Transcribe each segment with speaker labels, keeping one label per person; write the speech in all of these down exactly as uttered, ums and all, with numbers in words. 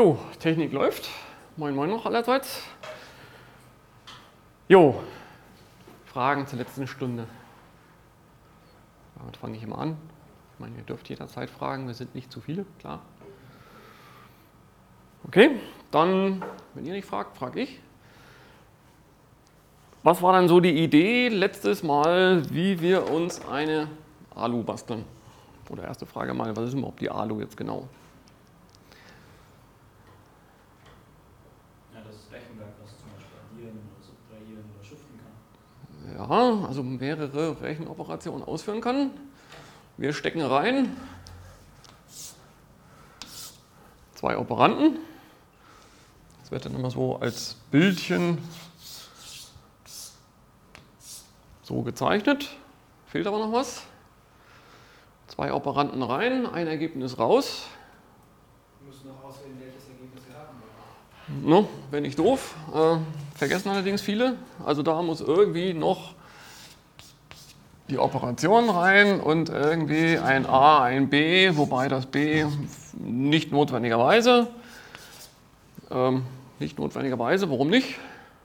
Speaker 1: Jo, Technik läuft. Moin Moin noch allerseits. Jo, Fragen zur letzten Stunde. Damit fange ich immer an. Ich meine, ihr dürft jederzeit fragen, wir sind nicht zu viele, klar. Okay, dann, wenn ihr nicht fragt, frage ich. Was war dann so die Idee letztes Mal, wie wir uns eine Alu basteln? Oder erste Frage mal, was ist überhaupt die Alu jetzt genau?
Speaker 2: Ja, das Rechenwerk, was zum Beispiel addieren oder subtrahieren oder shiften kann.
Speaker 1: Ja, also mehrere Rechenoperationen ausführen kann. Wir stecken rein zwei Operanten. Das wird dann immer so als Bildchen so gezeichnet. Fehlt aber noch was. Zwei Operanten rein, ein Ergebnis raus.
Speaker 3: Wir müssen noch auswählen, welches Ergebnis wir haben wollen.
Speaker 1: No, wäre nicht doof. Äh, vergessen allerdings viele. Also da muss irgendwie noch die Operation rein und irgendwie ein A, ein B, wobei das B nicht notwendigerweise. Ähm, nicht notwendigerweise, warum nicht?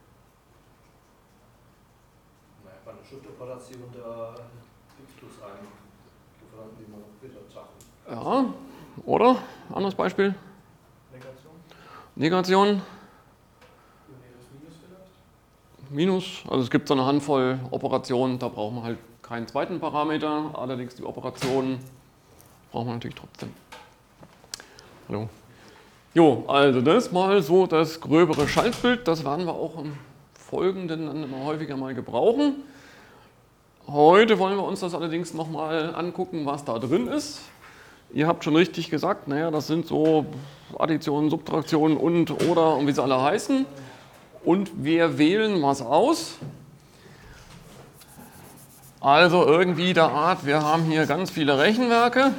Speaker 3: Naja, bei einer Shift-Operation, da gibst du es ein. Lieferanten, die man wieder schaffen.
Speaker 1: Ja, oder? Anderes Beispiel.
Speaker 3: Negation?
Speaker 1: Negation.
Speaker 3: Nee, das Minus vielleicht?
Speaker 1: Minus, also es gibt so eine Handvoll Operationen, da braucht man halt keinen zweiten Parameter, allerdings die Operationen braucht man natürlich trotzdem. Hallo. Jo, also das mal so das gröbere Schaltbild, das werden wir auch im Folgenden dann immer häufiger mal gebrauchen. Heute wollen wir uns das allerdings nochmal angucken, was da drin ist. Ihr habt schon richtig gesagt, naja, das sind so Additionen, Subtraktionen und oder und wie sie alle heißen. Und wir wählen was aus. Also irgendwie der Art, wir haben hier ganz viele Rechenwerke.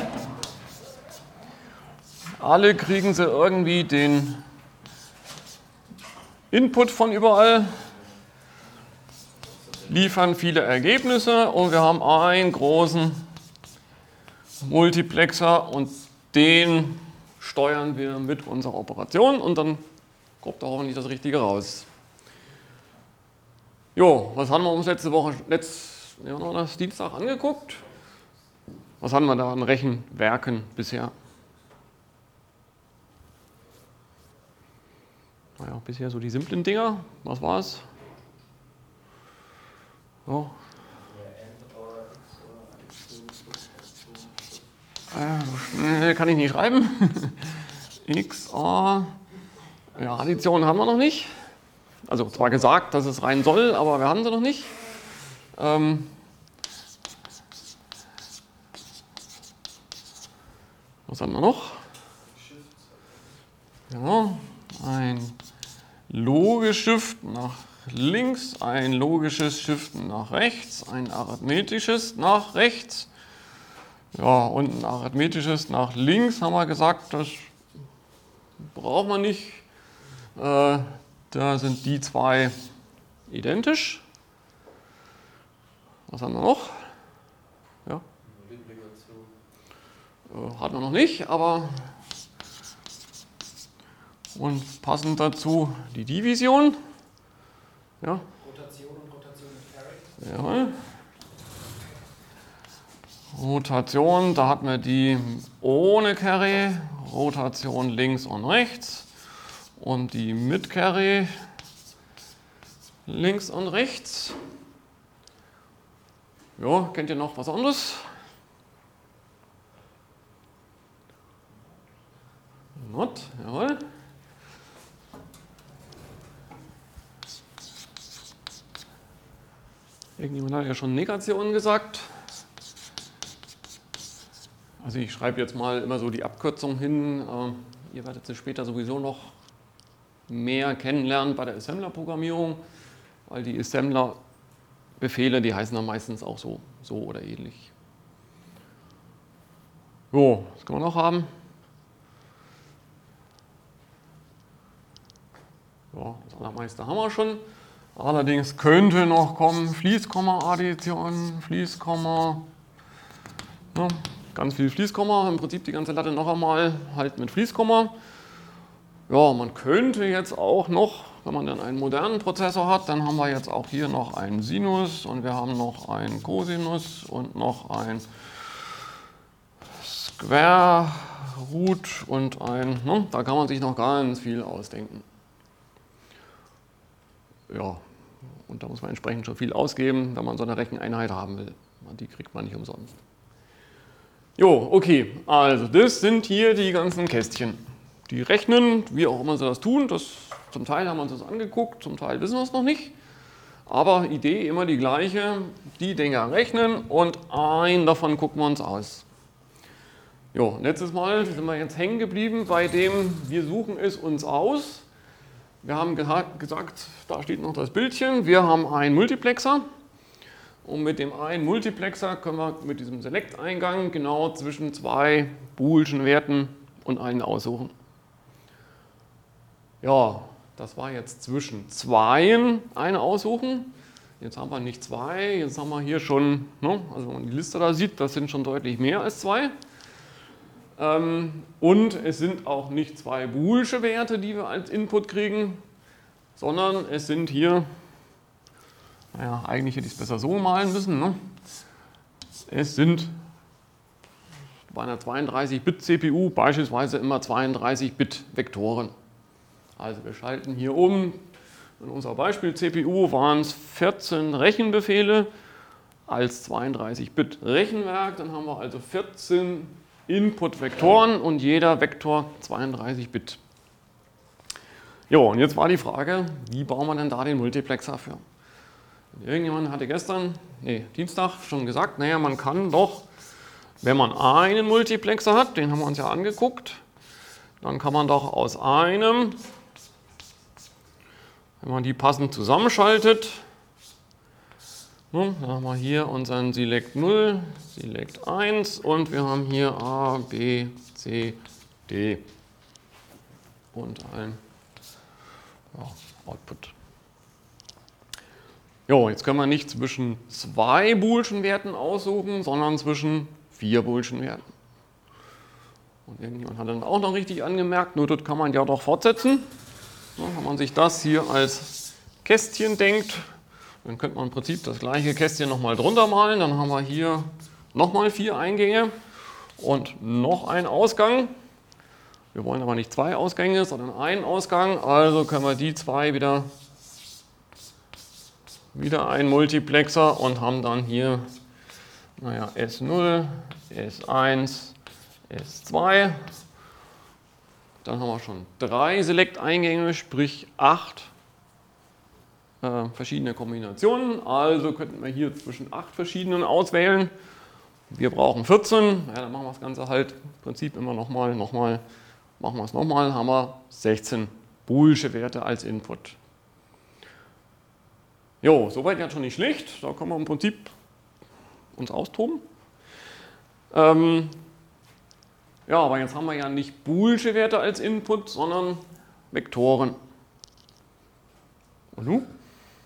Speaker 1: Alle kriegen sie irgendwie den Input von überall, liefern viele Ergebnisse und wir haben einen großen Multiplexer und den steuern wir mit unserer Operation und dann kommt da hoffentlich das Richtige raus. Jo, was haben wir uns letzte Woche, letzt, ja, das Dienstag angeguckt? Was haben wir da an Rechenwerken bisher? Naja, bisher so die simplen Dinger. Was war es? So. Äh, so schnell kann ich nicht schreiben. X O. Ja, Addition haben wir noch nicht. Also zwar gesagt, dass es rein soll, aber wir haben sie noch nicht. Ähm, was haben wir noch? Ja, ein logisches Shiften nach links, ein logisches Shiften nach rechts, ein arithmetisches nach rechts. Ja, und ein arithmetisches nach links haben wir gesagt, das braucht man nicht. Äh, da sind die zwei identisch. Was haben wir noch? Ja. Äh, hatten wir noch nicht, aber und passend dazu die Division. Ja.
Speaker 3: Rotation und Rotation mit Carry.
Speaker 1: Jawohl. Rotation, da hatten wir die ohne Carry, Rotation links und rechts und die mit Carry links und rechts. Ja, kennt ihr noch was anderes? Not, jawohl. Irgendjemand hat ja schon Negation gesagt. Also ich schreibe jetzt mal immer so die Abkürzung hin. Ihr werdet sie später sowieso noch mehr kennenlernen bei der Assembler-Programmierung, weil die Assembler-Befehle, die heißen dann meistens auch so, so oder ähnlich. So, was können wir noch haben? Ja, das allermeiste haben wir schon. Allerdings könnte noch kommen Fließkomma-Addition, Fließkomma, ja, ganz viel Fließkomma, im Prinzip die ganze Latte noch einmal halt mit Fließkomma. Ja, man könnte jetzt auch noch, wenn man dann einen modernen Prozessor hat, dann haben wir jetzt auch hier noch einen Sinus und wir haben noch einen Cosinus und noch ein Square Root und ein, ne, da kann man sich noch ganz viel ausdenken. Ja, und da muss man entsprechend schon viel ausgeben, wenn man so eine Recheneinheit haben will. Die kriegt man nicht umsonst. Jo, okay, also das sind hier die ganzen Kästchen. Die rechnen, wie auch immer sie das tun. Das, zum Teil haben wir uns das angeguckt, zum Teil wissen wir es noch nicht. Aber Idee immer die gleiche. Die Dinger rechnen und einen davon gucken wir uns aus. Jo, letztes Mal sind wir jetzt hängen geblieben bei dem, wir suchen es uns aus. Wir haben gesagt, da steht noch das Bildchen, wir haben einen Multiplexer. Und mit dem einen Multiplexer können wir mit diesem Select-Eingang genau zwischen zwei boolschen Werten und einen aussuchen. Ja, das war jetzt zwischen zweien eine aussuchen. Jetzt haben wir nicht zwei, jetzt haben wir hier schon, ne, also wenn man die Liste da sieht, das sind schon deutlich mehr als zwei. Ähm, und es sind auch nicht zwei boolsche Werte, die wir als Input kriegen, sondern es sind hier, naja, eigentlich hätte ich es besser so malen müssen, ne? Es sind bei einer zweiunddreißig Bit C P U beispielsweise immer zweiunddreißig Bit Vektoren. Also wir schalten hier um, in unser Beispiel C P U waren es vierzehn Rechenbefehle als zweiunddreißig Bit Rechenwerk, dann haben wir also vierzehn Input-Vektoren und jeder Vektor zweiunddreißig Bit. Jo, und jetzt war die Frage, wie bauen wir denn da den Multiplexer für? Irgendjemand hatte gestern, nee, Dienstag schon gesagt, naja, man kann doch, wenn man einen Multiplexer hat, den haben wir uns ja angeguckt, dann kann man doch aus einem, wenn man die passend zusammenschaltet, dann haben wir hier unseren Select null, Select eins und wir haben hier A, B, C, D und ein ja, Output. Jo, jetzt können wir nicht zwischen zwei boolschen Werten aussuchen, sondern zwischen vier boolschen Werten. Und irgendjemand hat dann auch noch richtig angemerkt, nur das kann man ja doch fortsetzen. Ja, wenn man sich das hier als Kästchen denkt, dann könnte man im Prinzip das gleiche Kästchen nochmal drunter malen. Dann haben wir hier nochmal vier Eingänge und noch einen Ausgang. Wir wollen aber nicht zwei Ausgänge, sondern einen Ausgang. Also können wir die zwei wieder, wieder einen Multiplexer und haben dann hier naja, S null, S eins, S zwei. Dann haben wir schon drei Select-Eingänge, sprich acht äh, verschiedene Kombinationen. Also könnten wir hier zwischen acht verschiedenen auswählen. Wir brauchen vierzehn. Ja, dann machen wir das Ganze halt im Prinzip immer nochmal, nochmal, machen wir es nochmal, haben wir sechzehn boolsche Werte als Input. Jo, soweit jetzt schon nicht schlecht. Da können wir im Prinzip uns austoben. Ähm, Ja, aber jetzt haben wir ja nicht boolsche Werte als Input, sondern Vektoren. Und nun?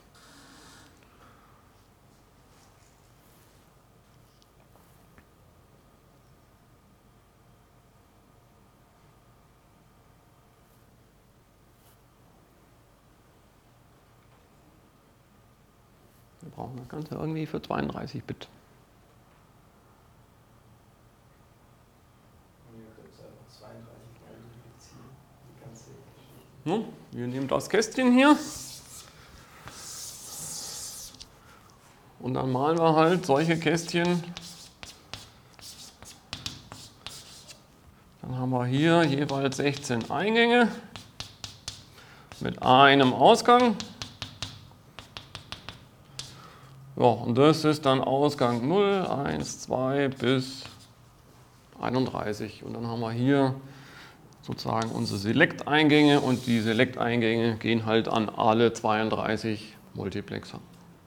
Speaker 1: Wir brauchen das Ganze irgendwie für zweiunddreißig Bit. Wir nehmen das Kästchen hier und dann malen wir halt solche Kästchen. Dann haben wir hier jeweils sechzehn Eingänge mit einem Ausgang. Ja, und das ist dann Ausgang null, eins, zwei bis einunddreißig. Und dann haben wir hier sozusagen unsere Select-Eingänge und die Select-Eingänge gehen halt an alle zweiunddreißig Multiplexer.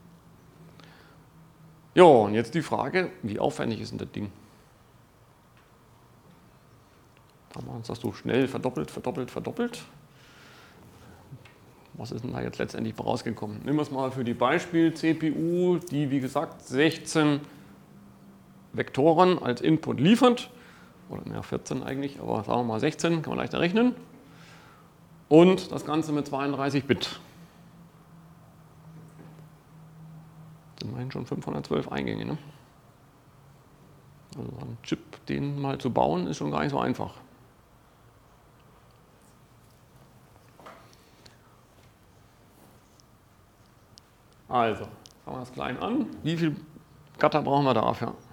Speaker 1: Ja, und jetzt die Frage, wie aufwendig ist denn das Ding? Da haben wir uns das so schnell verdoppelt, verdoppelt, verdoppelt. Was ist denn da jetzt letztendlich rausgekommen? Nehmen wir es mal für die Beispiel-C P U, die wie gesagt sechzehn Vektoren als Input liefert. Oder mehr vierzehn eigentlich, aber sagen wir mal sechzehn, kann man leichter rechnen. und das Ganze mit zweiunddreißig Bit. Das sind immerhin schon fünfhundertzwölf Eingänge. Ne? Also ein Chip, den mal zu bauen, ist schon gar nicht so einfach. Also, fangen wir das klein an. Wie viel Gatter brauchen wir dafür?
Speaker 2: Ja,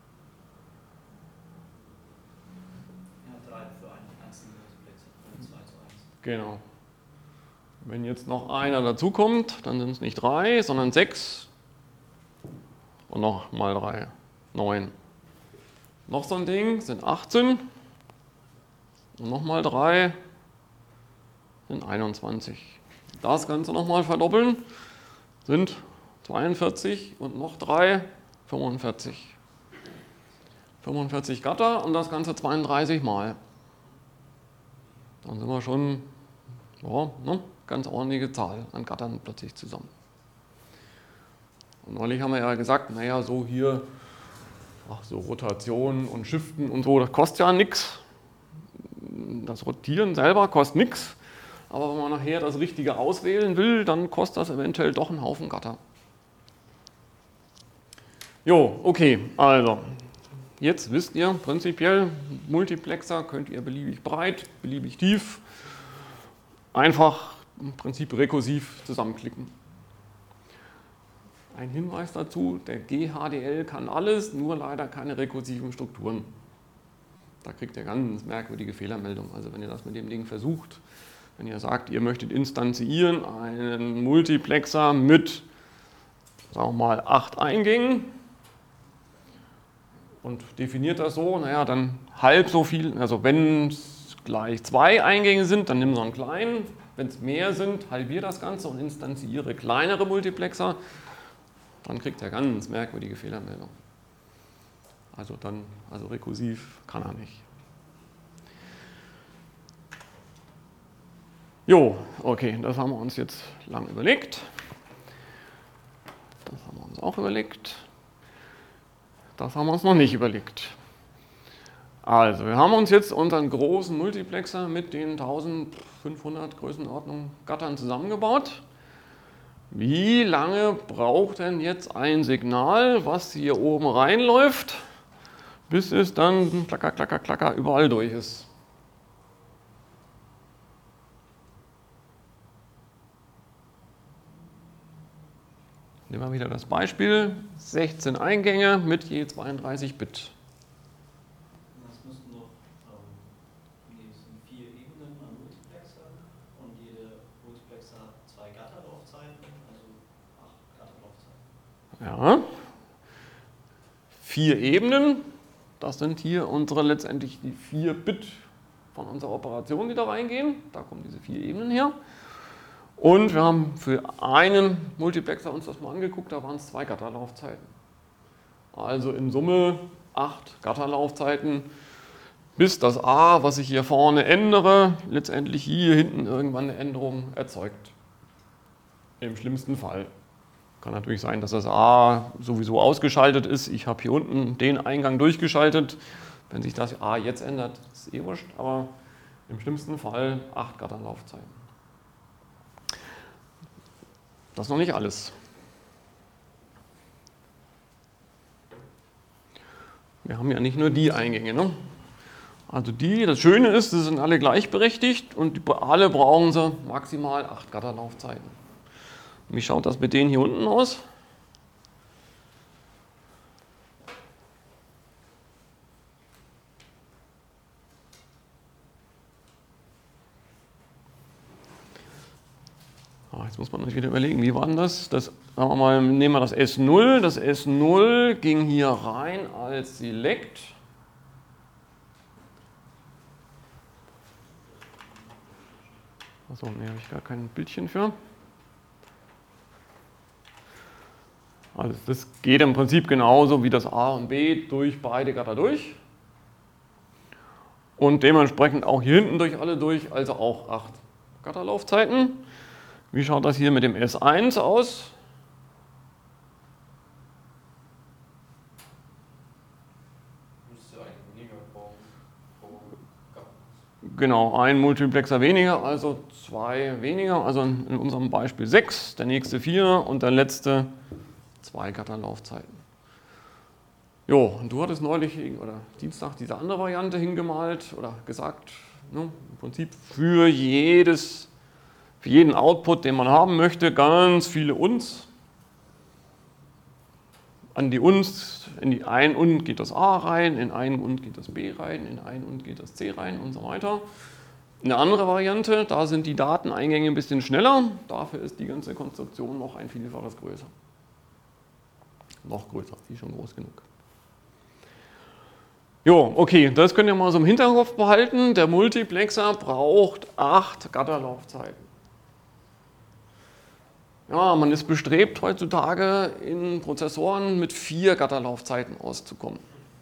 Speaker 2: drei für einen einzelnen Multiplexer, oder zwei zu eins.
Speaker 1: Genau. Wenn jetzt noch einer dazukommt, dann sind es nicht drei, sondern sechs. Und noch mal drei, neun. Noch so ein Ding sind achtzehn. Und nochmal drei sind einundzwanzig. Das Ganze nochmal verdoppeln sind zweiundvierzig und noch drei, fünfundvierzig. fünfundvierzig Gatter und das Ganze zweiunddreißig Mal. Dann sind wir schon, ja, ne, ganz ordentliche Zahl an Gattern plötzlich zusammen. Und neulich haben wir ja gesagt, naja, so hier, ach, so Rotation und Shiften und so, das kostet ja nichts. Das Rotieren selber kostet nichts. Aber wenn man nachher das Richtige auswählen will, dann kostet das eventuell doch einen Haufen Gatter. Jo, okay, also, jetzt wisst ihr prinzipiell, Multiplexer könnt ihr beliebig breit, beliebig tief, einfach im Prinzip rekursiv zusammenklicken. Ein Hinweis dazu, der G H D L kann alles, nur leider keine rekursiven Strukturen. Da kriegt ihr ganz merkwürdige Fehlermeldungen. Also wenn ihr das mit dem Ding versucht, wenn ihr sagt, ihr möchtet instanzieren einen Multiplexer mit, sagen wir mal, acht Eingängen und definiert das so, naja, dann halb so viel, also wenn es gleich zwei Eingänge sind, dann nimm so einen kleinen. Wenn es mehr sind, halbier das Ganze und instanziere kleinere Multiplexer. Dann kriegt er ganz merkwürdige Fehlermeldungen. Also dann, also rekursiv kann er nicht. Jo, okay, das haben wir uns jetzt lang überlegt. Das haben wir uns auch überlegt. Das haben wir uns noch nicht überlegt. Also, wir haben uns jetzt unseren großen Multiplexer mit den eintausendfünfhundert Größenordnung Gattern zusammengebaut. Wie lange braucht denn jetzt ein Signal, was hier oben reinläuft, bis es dann klacker, klacker, klacker überall durch ist? Nehmen wir wieder das Beispiel, sechzehn Eingänge mit je zweiunddreißig Bit.
Speaker 2: Das müssten noch, ähm, nee, es sind vier Ebenen an Multiplexer und jeder Multiplexer hat zwei Gatterlaufzeiten, also acht Gatterlaufzeiten.
Speaker 1: Ja, vier Ebenen, das sind hier unsere letztendlich die vier Bit von unserer Operation, die da reingehen. Da kommen diese vier Ebenen her. Und wir haben für einen Multiplexer uns das mal angeguckt, da waren es zwei Gatterlaufzeiten. Also in Summe acht Gatterlaufzeiten, bis das A, was ich hier vorne ändere, letztendlich hier hinten irgendwann eine Änderung erzeugt. Im schlimmsten Fall. Kann natürlich sein, dass das A sowieso ausgeschaltet ist. Ich habe hier unten den Eingang durchgeschaltet. Wenn sich das A jetzt ändert, ist eh wurscht, aber im schlimmsten Fall acht Gatterlaufzeiten. Das ist noch nicht alles. Wir haben ja nicht nur die Eingänge. Ne? Also die, das Schöne ist, sie sind alle gleichberechtigt und die, alle brauchen sie maximal acht Gatterlaufzeiten. Wie schaut das mit denen hier unten aus? Jetzt muss man natürlich wieder überlegen, wie war denn das? das sagen wir mal, nehmen wir das S null. Das S null ging hier rein als Select. Achso, ne, habe ich gar kein Bildchen für. Also das geht im Prinzip genauso wie das A und B durch beide Gatter durch. Und dementsprechend auch hier hinten durch alle durch, also auch acht Gatterlaufzeiten. Wie schaut das hier mit dem S eins aus? Genau, ein Multiplexer weniger, also zwei weniger, also in unserem Beispiel sechs, der nächste vier und der letzte zwei Gatterlaufzeiten. Jo, und du hattest neulich oder Dienstag diese andere Variante hingemalt oder gesagt, ne, im Prinzip für jedes, für jeden Output, den man haben möchte, ganz viele Uns. An die Uns, in die ein Und geht das A rein, in ein Und geht das B rein, in ein Und geht das C rein und so weiter. Eine andere Variante, da sind die Dateneingänge ein bisschen schneller, dafür ist die ganze Konstruktion noch ein Vielfaches größer. Noch größer, die ist schon groß genug. Jo, okay, das könnt ihr mal so im Hinterkopf behalten. Der Multiplexer braucht acht Gatterlaufzeiten. Ja, man ist bestrebt heutzutage in Prozessoren mit vier Gatterlaufzeiten auszukommen.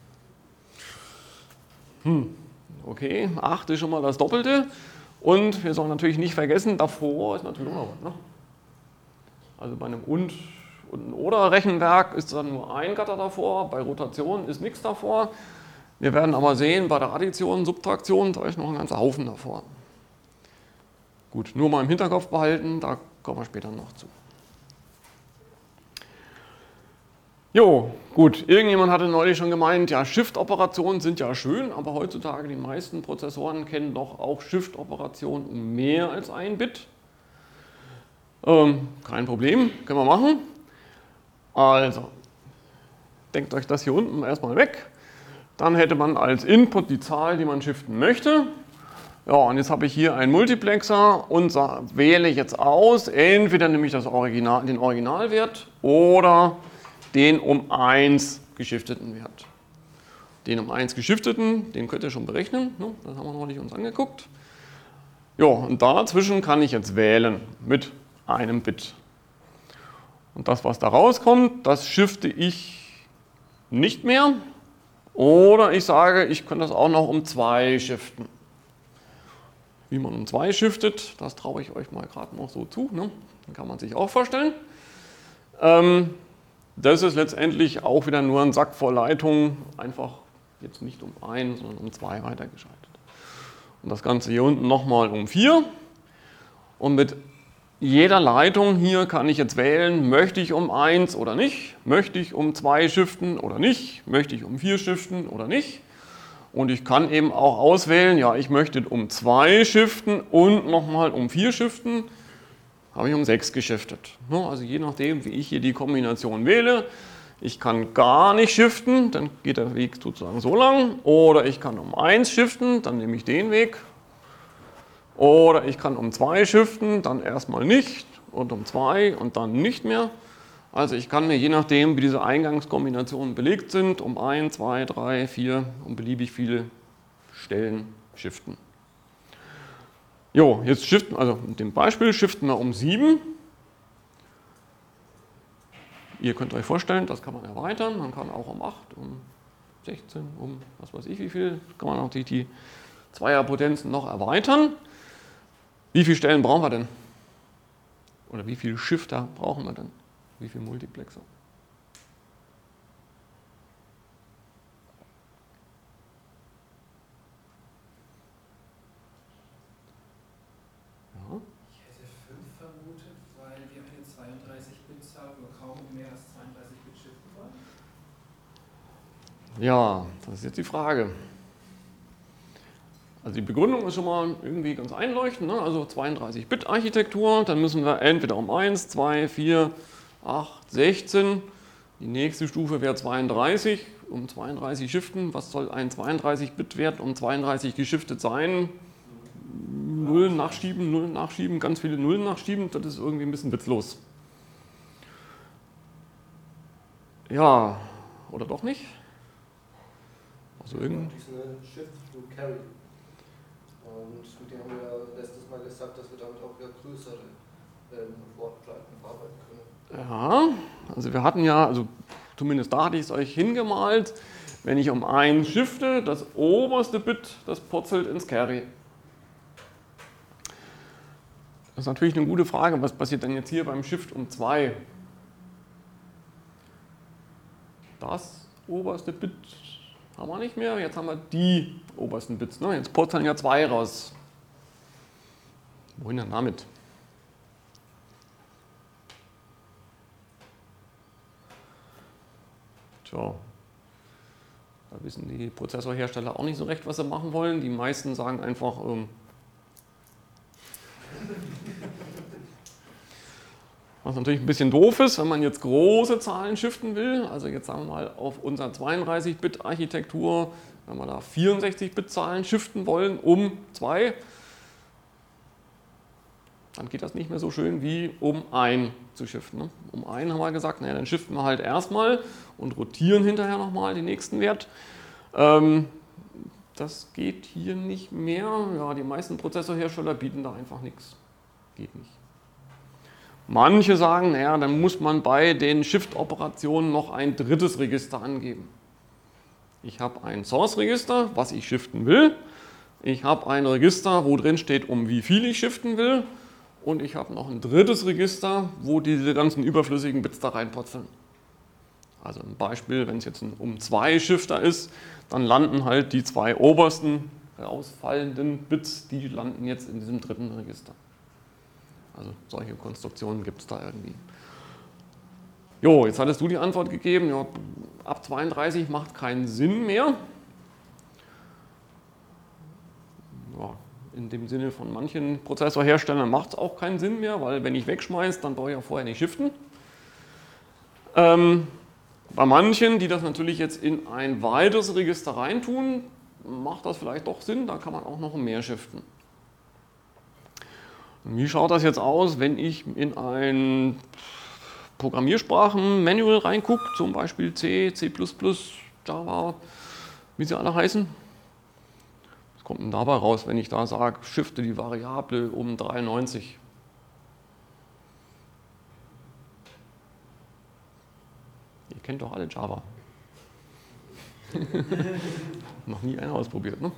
Speaker 1: Hm, okay, acht ist schon mal das Doppelte. Und wir sollen natürlich nicht vergessen, davor ist natürlich auch noch was. Ne? Also bei einem Und und ein Oder-Rechenwerk ist dann nur ein Gatter davor, bei Rotation ist nichts davor. Wir werden aber sehen, bei der Addition, Subtraktion, da ist noch ein ganzer Haufen davor. Gut, nur mal im Hinterkopf behalten, da kommen wir später noch zu. Jo, gut, irgendjemand hatte neulich schon gemeint, ja, Shift-Operationen sind ja schön, aber heutzutage die meisten Prozessoren kennen doch auch Shift-Operationen um mehr als ein Bit. Ähm, kein Problem, können wir machen. Also, denkt euch das hier unten erstmal weg. Dann hätte man als Input die Zahl, die man shiften möchte. Ja, und jetzt habe ich hier einen Multiplexer und wähle jetzt aus, entweder nehme ich das Original, den Originalwert oder den um eins geschifteten Wert. Den um eins geschifteten, den könnt ihr schon berechnen, ne? Das haben wir neulich uns angeguckt. Ja, und dazwischen kann ich jetzt wählen mit einem Bit. Und das, was da rauskommt, das shifte ich nicht mehr. Oder ich sage, ich kann das auch noch um zwei shiften. Wie man um zwei shiftet, das traue ich euch mal gerade noch so zu. Ne? Dann kann man sich auch vorstellen. Ähm, das ist letztendlich auch wieder nur ein Sack voll Leitungen, einfach jetzt nicht um ein, sondern um zwei weitergeschaltet. Und das Ganze hier unten nochmal um vier. Und mit jeder Leitung hier kann ich jetzt wählen, möchte ich um eins oder nicht, möchte ich um zwei shiften oder nicht, möchte ich um vier shiften oder nicht. Und ich kann eben auch auswählen, ja, ich möchte um zwei shiften und nochmal um vier shiften, habe ich um sechs geschiftet. Also je nachdem, wie ich hier die Kombination wähle. Ich kann gar nicht shiften, dann geht der Weg sozusagen so lang. Oder ich kann um eins shiften, dann nehme ich den Weg. Oder ich kann um zwei shiften, dann erstmal nicht und um zwei und dann nicht mehr. Also ich kann mir je nachdem, wie diese Eingangskombinationen belegt sind, um eins, zwei, drei, vier und beliebig viele Stellen shiften. Jo, jetzt shiften, also mit dem Beispiel shiften wir um sieben. Ihr könnt euch vorstellen, das kann man erweitern. Man kann auch um acht, um sechzehn, um was weiß ich wie viel, kann man auch die, die Zweierpotenzen noch erweitern. Wie viele Stellen brauchen wir denn? Oder wie viele Shifter brauchen wir denn? Wie viele Multiplexer? Ja.
Speaker 4: Ich hätte fünf vermutet, weil wir eine zweiunddreißig Bit Zahl nur kaum mehr als zweiunddreißig Bit shiften wollen.
Speaker 1: Ja, das ist jetzt die Frage. Also die Begründung ist schon mal irgendwie ganz einleuchtend, ne? Also zweiunddreißig Bit Architektur, dann müssen wir entweder um eins, zwei, vier, acht, sechzehn, die nächste Stufe wäre zweiunddreißig, um zweiunddreißig shiften. Was soll ein zweiunddreißig Bit Wert um zweiunddreißig geschiftet sein? Nullen nachschieben, Nullen nachschieben, ganz viele Nullen nachschieben, das ist irgendwie ein bisschen witzlos. Ja, oder doch nicht? Also irgendwie.
Speaker 3: Shift through Carry. Und mit dem haben wir letztes Mal gesagt, dass wir damit auch wieder größere Wortpleiten verarbeiten können.
Speaker 1: Ja, also wir hatten ja, also zumindest da hatte ich es euch hingemalt, wenn ich um eins shifte, das oberste Bit, das purzelt ins Carry. Das ist natürlich eine gute Frage, was passiert denn jetzt hier beim Shift um zwei? Das oberste Bit haben wir nicht mehr. Jetzt haben wir die obersten Bits. Ne? Jetzt purzeln ja zwei raus. Wohin denn damit? Tja, da wissen die Prozessorhersteller auch nicht so recht, was sie machen wollen. Die meisten sagen einfach, ähm, was natürlich ein bisschen doof ist, wenn man jetzt große Zahlen shiften will. Also jetzt sagen wir mal auf unserer zweiunddreißig Bit Architektur, wenn wir da vierundsechzig Bit Zahlen shiften wollen um zwei, dann geht das nicht mehr so schön wie um ein zu shiften. Ne? Um ein haben wir gesagt, naja, dann shiften wir halt erstmal und rotieren hinterher nochmal den nächsten Wert. Ähm, das geht hier nicht mehr. Ja, die meisten Prozessorhersteller bieten da einfach nichts. Geht nicht. Manche sagen, naja, dann muss man bei den Shift-Operationen noch ein drittes Register angeben. Ich habe ein Source-Register, was ich shiften will. Ich habe ein Register, wo drin steht, um wie viel ich shiften will. Und ich habe noch ein drittes Register, wo diese ganzen überflüssigen Bits da reinpurzeln. Also ein Beispiel, wenn es jetzt ein um zwei Shifter ist, dann landen halt die zwei obersten rausfallenden Bits, die landen jetzt in diesem dritten Register. Also solche Konstruktionen gibt es da irgendwie. Jo, jetzt hattest du die Antwort gegeben, ja, ab zweiunddreißig macht keinen Sinn mehr. Ja, in dem Sinne von manchen Prozessorherstellern macht es auch keinen Sinn mehr, weil wenn ich wegschmeiße, dann brauche ich ja vorher nicht shiften. Ähm, bei manchen, die das natürlich jetzt in ein weiteres Register reintun, macht das vielleicht doch Sinn, da kann man auch noch mehr shiften. Wie schaut das jetzt aus, wenn ich in ein Programmiersprachen-Manual reingucke, zum Beispiel C, C plus plus, Java, wie sie alle heißen? Was kommt denn dabei raus, wenn ich da sage, shifte die Variable um dreiundneunzig? Ihr kennt doch alle Java. Noch nie einer ausprobiert, ne?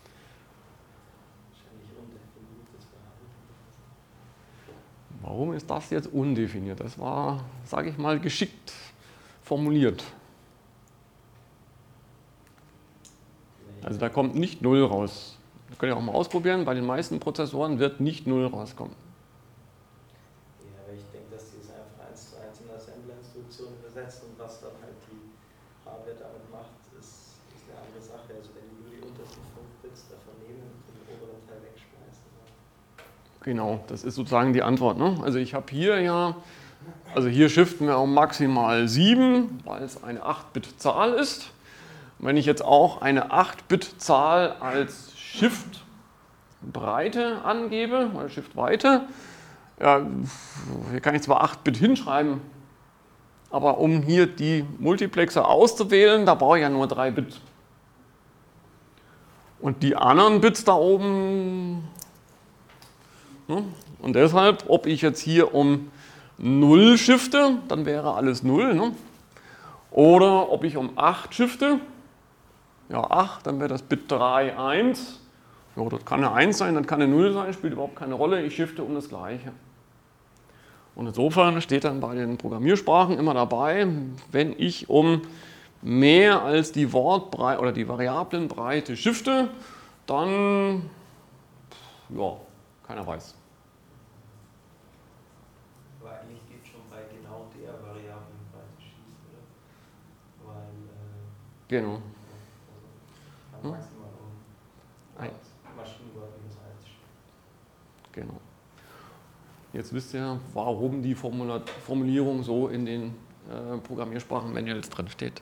Speaker 1: Warum ist das jetzt undefiniert? Das war, sage ich mal, geschickt formuliert. Also da kommt nicht null raus. Das könnt ihr auch mal ausprobieren. Bei den meisten Prozessoren wird nicht null rauskommen.
Speaker 5: Ja, aber ich denke, dass die es einfach eins zu eins in Assembler-Instruktion übersetzt und was dann halt die Hardware damit macht, ist, ist eine andere Sache. Also wenn die nur die untersten fünf Bits davon nehmen und den oberen Teil wegschmeißen.
Speaker 1: Genau, das ist sozusagen die Antwort. Ne? Also ich habe hier ja, also hier shiften wir um maximal sieben, weil es eine acht Bit Zahl ist. Und wenn ich jetzt auch eine acht Bit Zahl als Shift-Breite angebe, oder Shift-Weite, ja, hier kann ich zwar acht Bit hinschreiben, aber um hier die Multiplexer auszuwählen, da brauche ich ja nur drei Bit. Und die anderen Bits da oben, ne? Und deshalb, ob ich jetzt hier um null shifte, dann wäre alles null, ne? Oder ob ich um acht shifte, ja acht, dann wäre das Bit drei, eins. Ja, das kann eine eins sein, das kann eine null sein, spielt überhaupt keine Rolle, ich shifte um das Gleiche. Und insofern steht dann bei den Programmiersprachen immer dabei, wenn ich um mehr als die Wortbreite oder die Variablenbreite shifte, dann, ja, keiner weiß.
Speaker 5: Aber eigentlich geht schon bei genau der Variablenbreite schief, oder? Weil, äh,
Speaker 1: Genau.
Speaker 5: also, maximal um
Speaker 1: Eins.
Speaker 5: Maschinenwort minus eins.
Speaker 1: Genau. Jetzt wisst ihr, warum die Formula- Formulierung so in den äh, Programmiersprachen-Manuals drin steht.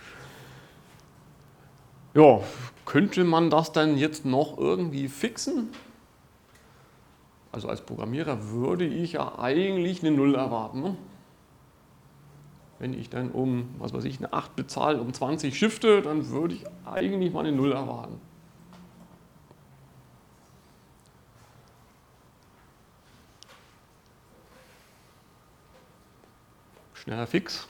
Speaker 1: Ja, könnte man das dann jetzt noch irgendwie fixen? Also als Programmierer würde ich ja eigentlich eine Null erwarten. Ne? Wenn ich dann um, was weiß ich, eine acht Bit Zahl um zwanzig shifte, dann würde ich eigentlich mal eine Null erwarten. Schneller Fix.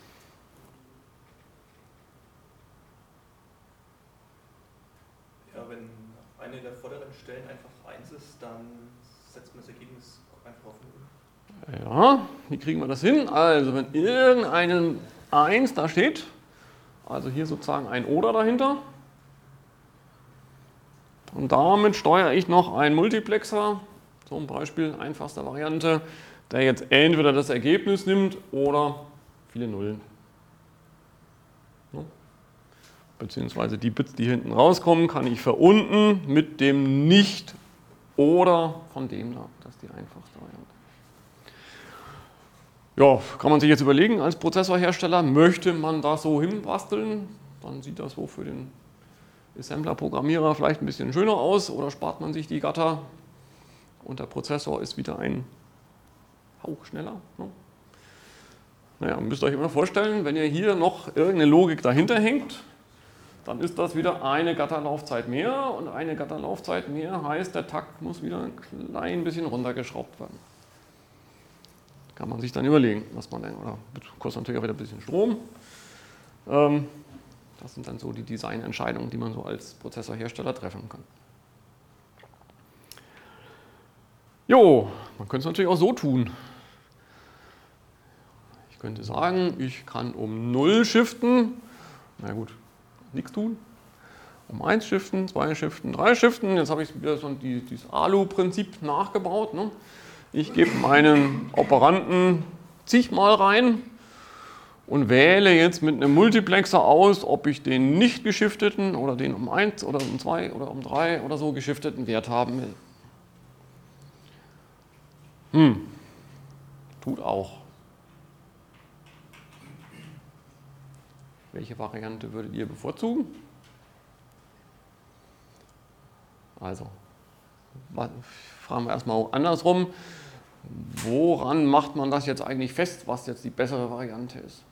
Speaker 2: Ja, wenn eine der vorderen Stellen einfach eins ist, dann setzt man das Ergebnis einfach auf null.
Speaker 1: Ja, wie kriegen wir das hin? Also wenn irgendeine eins da steht, also hier sozusagen ein Oder dahinter, Und damit steuere ich noch einen Multiplexer, zum Beispiel einfachste Variante, der jetzt entweder das Ergebnis nimmt oder viele Nullen. Ne? Beziehungsweise die Bits, die hinten rauskommen, kann ich verunten mit dem Nicht oder von dem da. Das ist die einfachste Variante. Ja, kann man sich jetzt überlegen, als Prozessorhersteller, möchte man das so hinbasteln? Dann sieht das so für den Assembler-Programmierer vielleicht ein bisschen schöner aus oder spart man sich die Gatter und der Prozessor ist wieder ein Hauch schneller. Ne? Naja, müsst ihr euch immer vorstellen, wenn ihr hier noch irgendeine Logik dahinter hängt, dann ist das wieder eine Gatterlaufzeit mehr und eine Gatterlaufzeit mehr heißt, der Takt muss wieder ein klein bisschen runtergeschraubt werden. Kann man sich dann überlegen, was man denn, oder kostet natürlich auch wieder ein bisschen Strom. Ähm, das sind dann so die Designentscheidungen, die man so als Prozessorhersteller treffen kann. Jo, man könnte es natürlich auch so tun. Ich könnte sagen, ich kann um null shiften, na gut, nichts tun. Um eins shiften, zwei shiften, drei shiften. Jetzt habe ich wieder so die, dieses Alu-Prinzip nachgebaut. Ne? Ich gebe meinen Operanten zigmal rein und wähle jetzt mit einem Multiplexer aus, ob ich den nicht geschifteten oder den um eins oder um zwei oder um drei oder so geschifteten Wert haben will. Hm, tut auch. Welche Variante würdet ihr bevorzugen? Also, fragen wir erstmal andersrum. Woran macht man das jetzt eigentlich fest, was jetzt die bessere Variante ist?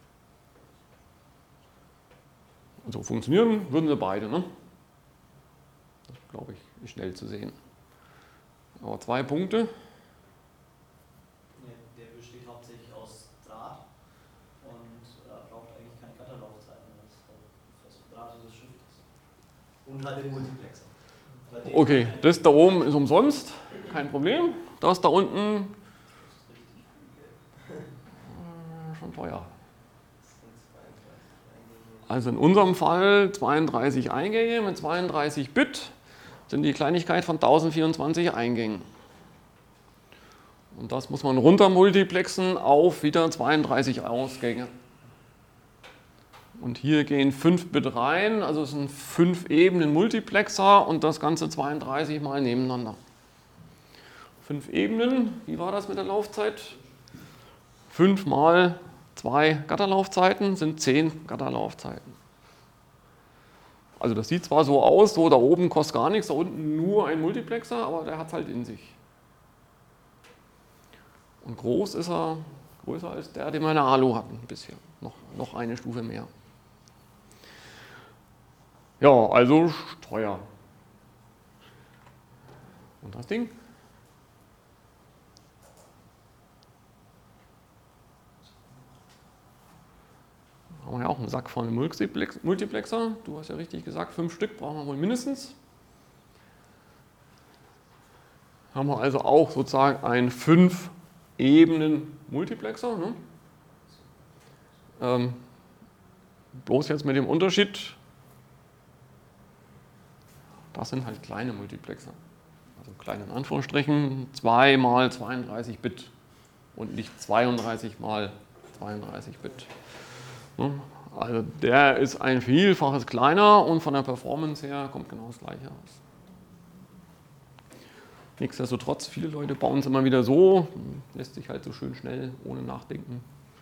Speaker 1: Also funktionieren würden sie beide, ne? Das glaube ich, ist schnell zu sehen. Aber zwei Punkte.
Speaker 2: Der besteht hauptsächlich aus Draht und äh, braucht eigentlich keine Gatterlaufzeiten, weil es fest verdrahtetes Shift ist. Und halt den Multiplexer.
Speaker 1: Okay, das da oben ist umsonst, kein Problem. Das da unten äh, schon teuer. Also in unserem Fall zweiunddreißig Eingänge mit zweiunddreißig Bit sind die Kleinigkeit von tausendvierundzwanzig Eingängen. Und das muss man runter multiplexen auf wieder zweiunddreißig Ausgänge. Und hier gehen fünf Bit rein, also es sind fünf Ebenen Multiplexer und das Ganze zweiunddreißig mal nebeneinander. fünf Ebenen, wie war das mit der Laufzeit? fünf mal zwei Gatterlaufzeiten sind zehn Gatterlaufzeiten. Also das sieht zwar so aus, so da oben kostet gar nichts, da unten nur ein Multiplexer, aber der hat es halt in sich. Und groß ist er, größer als der, den wir in der Alu hatten bisher. Noch, noch eine Stufe mehr. Ja, also teuer. Und das Ding? Haben wir ja auch einen Sack voll Multiplexer. Du hast ja richtig gesagt, fünf Stück brauchen wir wohl mindestens. Haben wir also auch sozusagen einen fünf Ebenen Multiplexer. Ne? Ähm, bloß jetzt mit dem Unterschied, das sind halt kleine Multiplexer. Also klein in Anführungsstrichen, zwei mal zweiunddreißig Bit und nicht zweiunddreißig mal zweiunddreißig Bit. Ne? Also der ist ein Vielfaches kleiner und von der Performance her kommt genau das gleiche raus. Nichtsdestotrotz, viele Leute bauen es immer wieder so, lässt sich halt so schön schnell, ohne Nachdenken.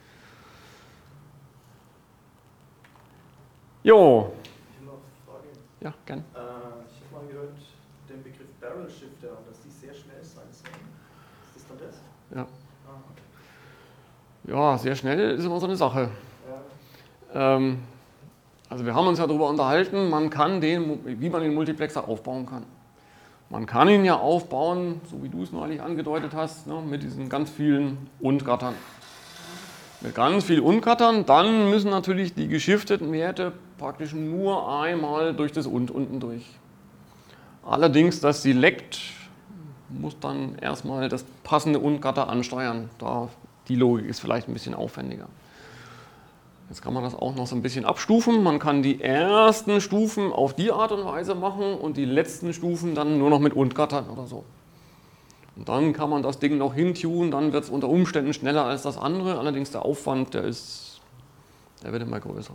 Speaker 1: Jo.
Speaker 6: Ich habe noch eine Frage.
Speaker 1: Ja, gern.
Speaker 6: Äh, ich habe mal gehört, den Begriff Barrel Shifter, dass die sehr schnell sein sollen. Ist das dann das?
Speaker 1: Ja.
Speaker 6: Ah, okay.
Speaker 1: Ja, sehr schnell ist immer so eine Sache.
Speaker 6: Ja.
Speaker 1: Ähm, also wir haben uns ja darüber unterhalten, man kann den, wie man den Multiplexer aufbauen kann. Man kann ihn ja aufbauen, so wie du es neulich angedeutet hast, ne, mit diesen ganz vielen Und-Gattern. Mit ganz vielen Und-Gattern, dann müssen natürlich die geschifteten Werte praktisch nur einmal durch das Und unten durch. Allerdings das Select muss dann erstmal das passende Und-Gatter ansteuern. Da, die Logik ist vielleicht ein bisschen aufwendiger. Jetzt kann man das auch noch so ein bisschen abstufen. Man kann die ersten Stufen auf die Art und Weise machen und die letzten Stufen dann nur noch mit Und-Gattern oder so. Und dann kann man das Ding noch hintunen, dann wird es unter Umständen schneller als das andere. Allerdings der Aufwand, der ist, der wird immer größer.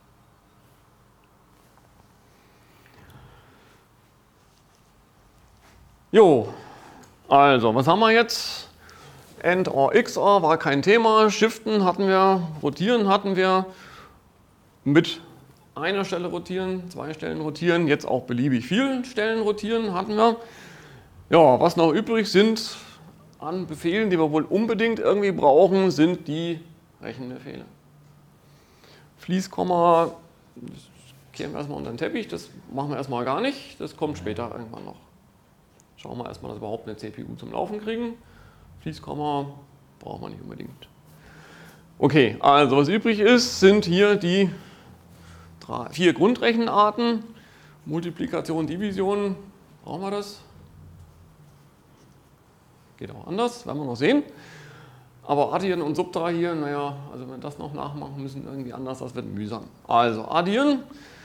Speaker 1: Jo, also was haben wir jetzt? End or X O R war kein Thema, Shiften hatten wir, Rotieren hatten wir, mit einer Stelle rotieren, zwei Stellen rotieren, jetzt auch beliebig viele Stellen rotieren hatten wir. Ja, was noch übrig sind an Befehlen, die wir wohl unbedingt irgendwie brauchen, sind die Rechenbefehle. Fließkomma, das kehren wir erstmal unter den Teppich, das machen wir erstmal gar nicht, das kommt später irgendwann noch. Schauen wir erstmal, dass wir überhaupt eine C P U zum Laufen kriegen. Fließkomma brauchen wir nicht unbedingt. Okay, also was übrig ist, sind hier die drei, vier Grundrechenarten. Multiplikation, Division, brauchen wir das? Geht auch anders, werden wir noch sehen. Aber addieren und subtrahieren, naja, also wenn wir das noch nachmachen müssen, irgendwie anders, das wird mühsam. Also addieren.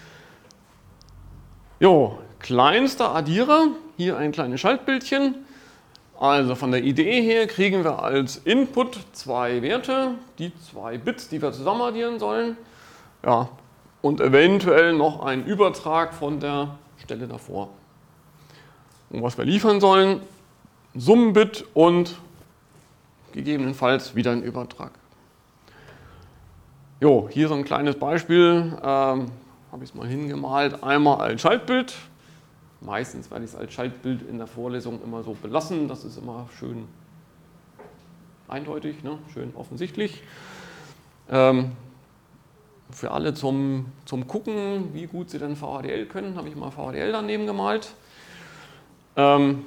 Speaker 1: Jo, kleinster Addierer, hier ein kleines Schaltbildchen. Also von der Idee her kriegen wir als Input zwei Werte, die zwei Bits, die wir zusammen addieren sollen. Ja, und eventuell noch einen Übertrag von der Stelle davor. Und was wir liefern sollen, Summenbit und gegebenenfalls wieder ein Übertrag. Jo, hier so ein kleines Beispiel, ähm, habe ich es mal hingemalt, einmal als Schaltbild. Meistens werde ich es als Schaltbild in der Vorlesung immer so belassen, das ist immer schön eindeutig, ne? Schön offensichtlich. Ähm, für alle zum, zum Gucken, wie gut sie denn V H D L können, habe ich mal V H D L daneben gemalt. Ähm,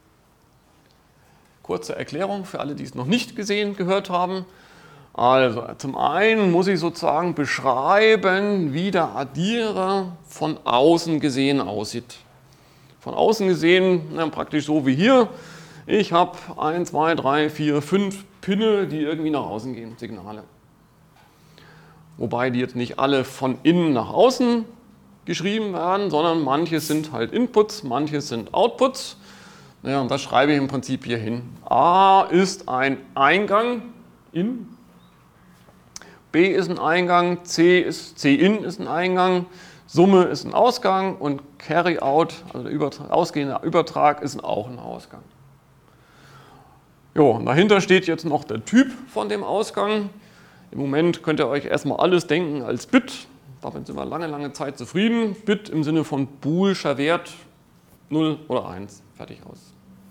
Speaker 1: kurze Erklärung für alle, die es noch nicht gesehen, gehört haben. Also zum einen muss ich sozusagen beschreiben, wie der Addierer von außen gesehen aussieht. Von außen gesehen, na, praktisch so wie hier. Ich habe eins, zwei, drei, vier, fünf Pinne, die irgendwie nach außen gehen, Signale. Wobei die jetzt nicht alle von innen nach außen geschrieben werden, sondern manche sind halt Inputs, manche sind Outputs. Ja, und das schreibe ich im Prinzip hier hin. A ist ein Eingang, in. B ist ein Eingang, C ist, C-in ist ein Eingang, Summe ist ein Ausgang und Carry-out, also der Übertrag, ausgehende Übertrag, ist auch ein Ausgang. Jo, dahinter steht jetzt noch der Typ von dem Ausgang. Im Moment könnt ihr euch erstmal alles denken als Bit. Damit sind wir lange, lange Zeit zufrieden. Bit im Sinne von boolscher Wert null oder eins. Fertig aus.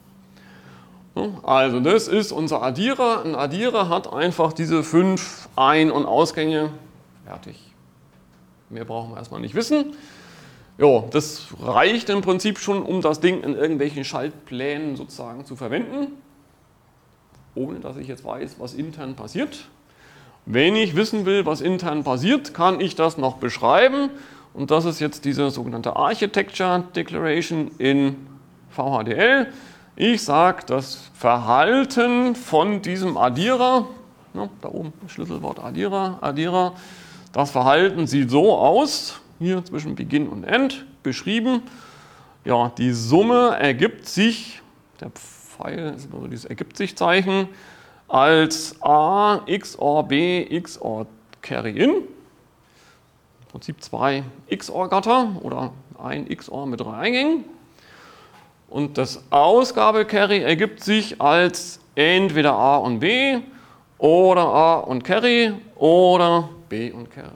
Speaker 1: Also das ist unser Addierer. Ein Addierer hat einfach diese fünf Ein- und Ausgänge. Fertig. Mehr brauchen wir erstmal nicht wissen. Jo, das reicht im Prinzip schon, um das Ding in irgendwelchen Schaltplänen sozusagen zu verwenden. Ohne dass ich jetzt weiß, was intern passiert. Wenn ich wissen will, was intern passiert, kann ich das noch beschreiben. Und das ist jetzt diese sogenannte Architecture Declaration in V H D L. Ich sage, das Verhalten von diesem Addierer, ne, da oben Schlüsselwort Addierer, Addierer, das Verhalten sieht so aus, hier zwischen Beginn und End beschrieben. Ja, die Summe ergibt sich, der Pfeil ist also dieses ergibt sich Zeichen, als A X O R B X O R Carry in. Im Prinzip zwei X O R-Gatter oder ein X O R mit drei Eingängen. Und das Ausgabe-Carry ergibt sich als entweder A und B oder A und Carry oder B und Carry.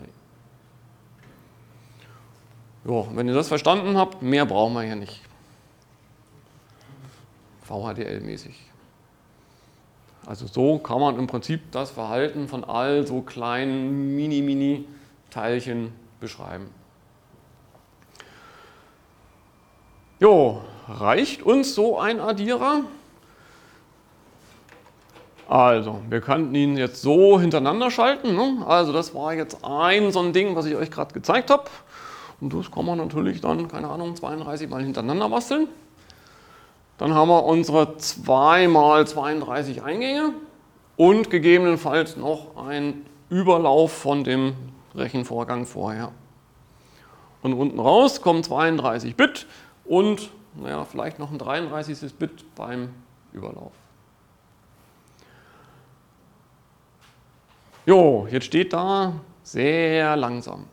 Speaker 1: Jo, wenn ihr das verstanden habt, mehr brauchen wir hier nicht. V H D L-mäßig. Also so kann man im Prinzip das Verhalten von all so kleinen Mini-Mini-Teilchen beschreiben. Jo, reicht uns so ein Addierer? Also, wir könnten ihn jetzt so hintereinander schalten. Ne? Also das war jetzt ein so ein Ding, was ich euch gerade gezeigt habe. Und das kann man natürlich dann, keine Ahnung, zweiunddreißig Mal hintereinander basteln. Dann haben wir unsere zwei mal zweiunddreißig Eingänge und gegebenenfalls noch einen Überlauf von dem Rechenvorgang vorher. Und unten raus kommen zweiunddreißig Bit und naja, vielleicht noch ein dreiunddreißigstes Bit beim Überlauf. Jo, jetzt steht da sehr langsam.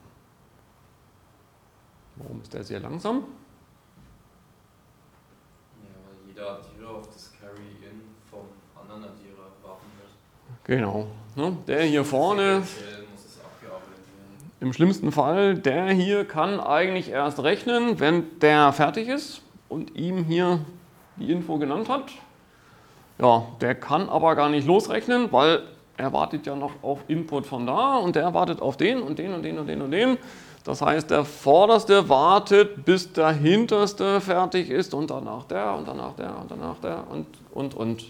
Speaker 1: Warum ist der sehr langsam?
Speaker 7: Ja, weil jeder Addierer auf das Carry-In vom anderen Addierer warten muss.
Speaker 1: Genau. Ne? Der hier vorne,
Speaker 7: Muss es abgearbeitet werden.
Speaker 1: im schlimmsten Fall, der hier kann eigentlich erst rechnen, wenn der fertig ist und ihm hier die Info genannt hat. Ja, der kann aber gar nicht losrechnen, weil er wartet ja noch auf Input von da und der wartet auf den und den und den und den und den. Das heißt, der Vorderste wartet, bis der Hinterste fertig ist und danach der und danach der und danach der und, und, und.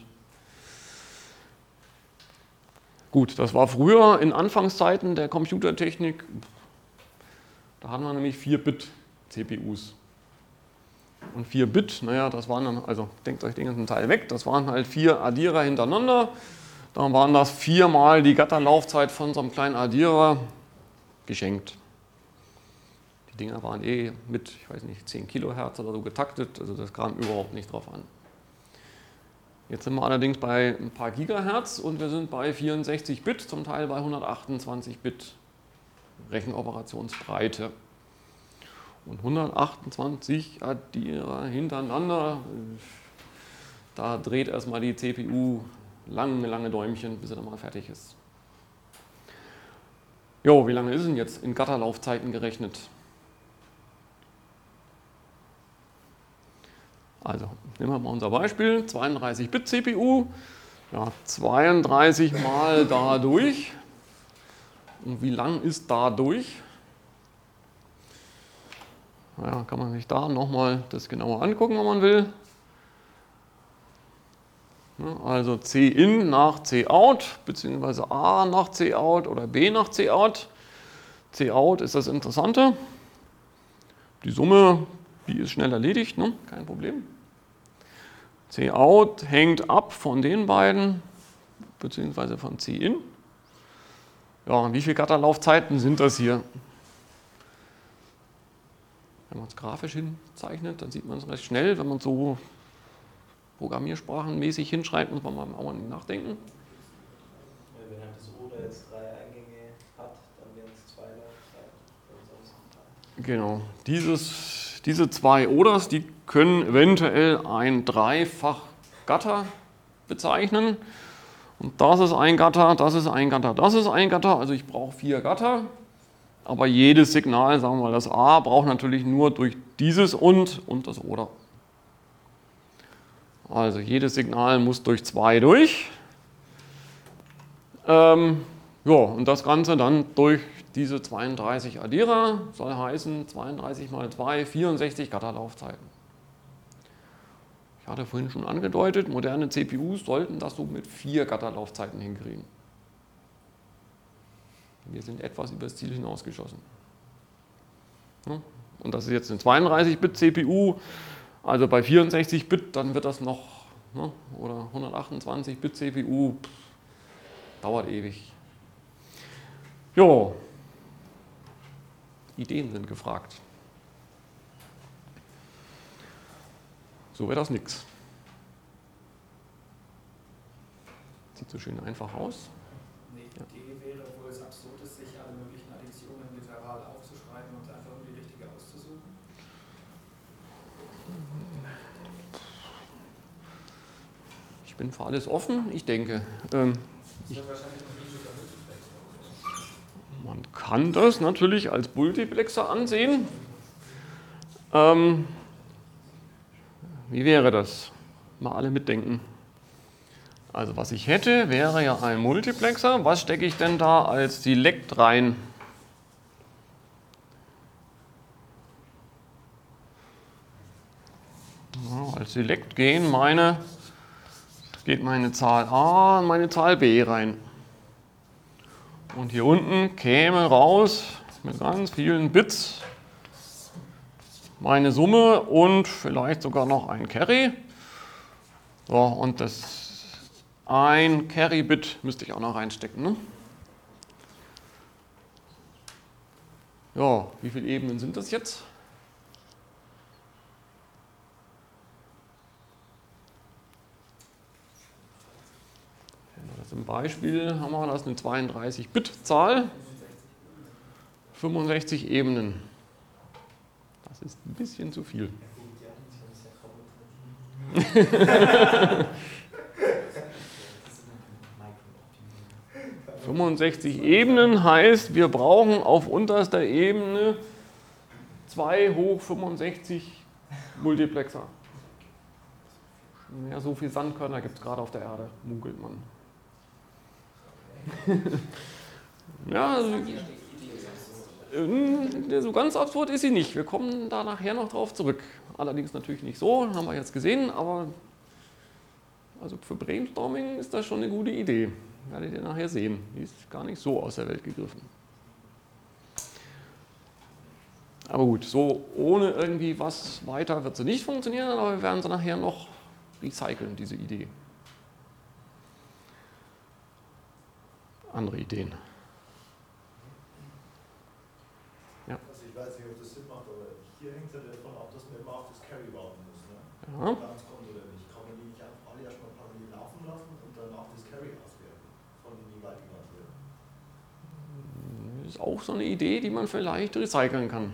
Speaker 1: Gut, das war früher in Anfangszeiten der Computertechnik, da hatten wir nämlich vier Bit C P Us. Und vier Bit, naja, das waren dann, also denkt euch den ganzen Teil weg, das waren halt vier Addierer hintereinander. Dann waren das viermal die Gatterlaufzeit von so einem kleinen Addierer geschenkt. Die Dinger waren eh mit, ich weiß nicht, zehn Kilohertz oder so getaktet, also das kam überhaupt nicht drauf an. Jetzt sind wir allerdings bei ein paar Gigahertz und wir sind bei vierundsechzig Bit, zum Teil bei hundertachtundzwanzig Bit Rechenoperationsbreite. Und hundertachtundzwanzig Addierer hintereinander, da dreht erstmal die C P U lange, lange Däumchen, bis er dann mal fertig ist. Jo, wie lange ist denn jetzt in Gatterlaufzeiten gerechnet? Also, nehmen wir mal unser Beispiel, zweiunddreißig Bit C P U, ja, zweiunddreißig mal dadurch. Und wie lang ist dadurch? Ja, kann man sich da nochmal das genauer angucken, wenn man will. Also C-In nach C-Out, beziehungsweise A nach C-Out oder B nach C-Out. C-Out ist das Interessante. Die Summe, die ist schnell erledigt, ne? Kein Problem. C-Out hängt ab von den beiden, beziehungsweise von C-In. Ja, wie viele Gatterlaufzeiten sind das hier? Wenn man es grafisch hinzeichnet, dann sieht man es recht schnell. Wenn man so programmiersprachenmäßig hinschreibt, muss man mal auch nicht nachdenken.
Speaker 5: Ja, wenn halt das Oder jetzt drei Eingänge hat, dann wären es zwei Laufzeiten.
Speaker 1: Genau. Dieses, diese zwei Oders, die können eventuell ein Dreifach-Gatter bezeichnen. Und das ist ein Gatter, das ist ein Gatter, das ist ein Gatter. Also ich brauche vier Gatter. Aber jedes Signal, sagen wir mal das A, braucht natürlich nur durch dieses und und das Oder. Also jedes Signal muss durch zwei durch. Ähm, ja, und das Ganze dann durch diese zweiunddreißig Addierer, soll heißen zweiunddreißig mal zwei, vierundsechzig Gatterlaufzeiten. Ich hatte vorhin schon angedeutet, moderne C P Us sollten das so mit vier Gatterlaufzeiten hinkriegen. Wir sind etwas über das Ziel hinausgeschossen. Ja, und das ist jetzt eine zweiunddreißig Bit C P U, also bei vierundsechzig Bit, dann wird das noch, ne, oder hundertachtundzwanzig Bit C P U, pff, dauert ewig. Jo, Ideen sind gefragt. So wäre das nix. Sieht so schön einfach aus.
Speaker 4: Eine Idee wäre, obwohl es absurd ist, sich alle möglichen Additionen literal aufzuschreiben und einfach um die richtige auszusuchen.
Speaker 1: Ich bin für alles offen, ich denke. Ähm, ich, man kann das natürlich als Multiplexer ansehen. Ähm, wie wäre das? Mal alle mitdenken. Also was ich hätte, wäre ja ein Multiplexer. Was stecke ich denn da als Select rein? Ja, als Select gehen meine, geht meine Zahl A und meine Zahl B rein. Und hier unten käme raus mit ganz vielen Bits meine Summe und vielleicht sogar noch ein Carry. So, und das ein Carry-Bit müsste ich auch noch reinstecken. Ne? Ja, wie viele Ebenen sind das jetzt? Das im Beispiel haben wir das eine zweiunddreißig Bit Zahl, fünfundsechzig Ebenen. Das ist ein bisschen zu viel. fünfundsechzig Ebenen heißt, wir brauchen auf unterster Ebene zwei hoch fünfundsechzig Multiplexer. Ja, so viel Sandkörner gibt es gerade auf der Erde, munkelt man. Ja, also, äh, so ganz absurd ist sie nicht. Wir kommen da nachher noch drauf zurück. Allerdings natürlich nicht so, haben wir jetzt gesehen, aber also für Brainstorming ist das schon eine gute Idee. Werdet ihr nachher sehen. Die ist gar nicht so aus der Welt gegriffen. Aber gut, so ohne irgendwie was weiter wird sie nicht funktionieren, aber wir werden sie nachher noch recyceln, diese Idee. Andere Ideen. Ja.
Speaker 8: Also ich weiß nicht, ob das Sinn macht, aber hier hängt es ja davon ab, dass man immer auf das Carry warten muss. Ne?
Speaker 1: Ja.
Speaker 8: Ob es kommt oder nicht. Kann man die nicht einfach alle erstmal parallel laufen lassen und dann auch das Carry auswerten, von wie weit gemacht wird?
Speaker 1: Das ist auch so eine Idee, die man vielleicht recyceln kann.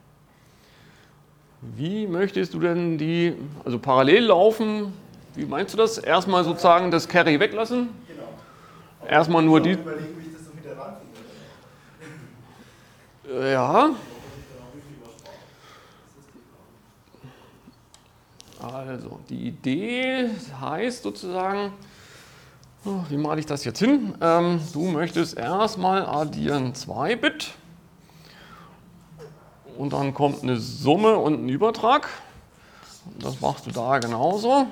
Speaker 1: Wie möchtest du denn die, also parallel laufen, wie meinst du das? Erstmal sozusagen das Carry weglassen?
Speaker 8: Genau.
Speaker 1: Erstmal nur die.
Speaker 8: Überlegen, wie ich das so wieder ranfinde.
Speaker 1: Ja. Also, die Idee heißt sozusagen, oh, wie male ich das jetzt hin? Ähm, du möchtest erstmal addieren zwei Bit und dann kommt eine Summe und ein Übertrag. Das machst du da genauso.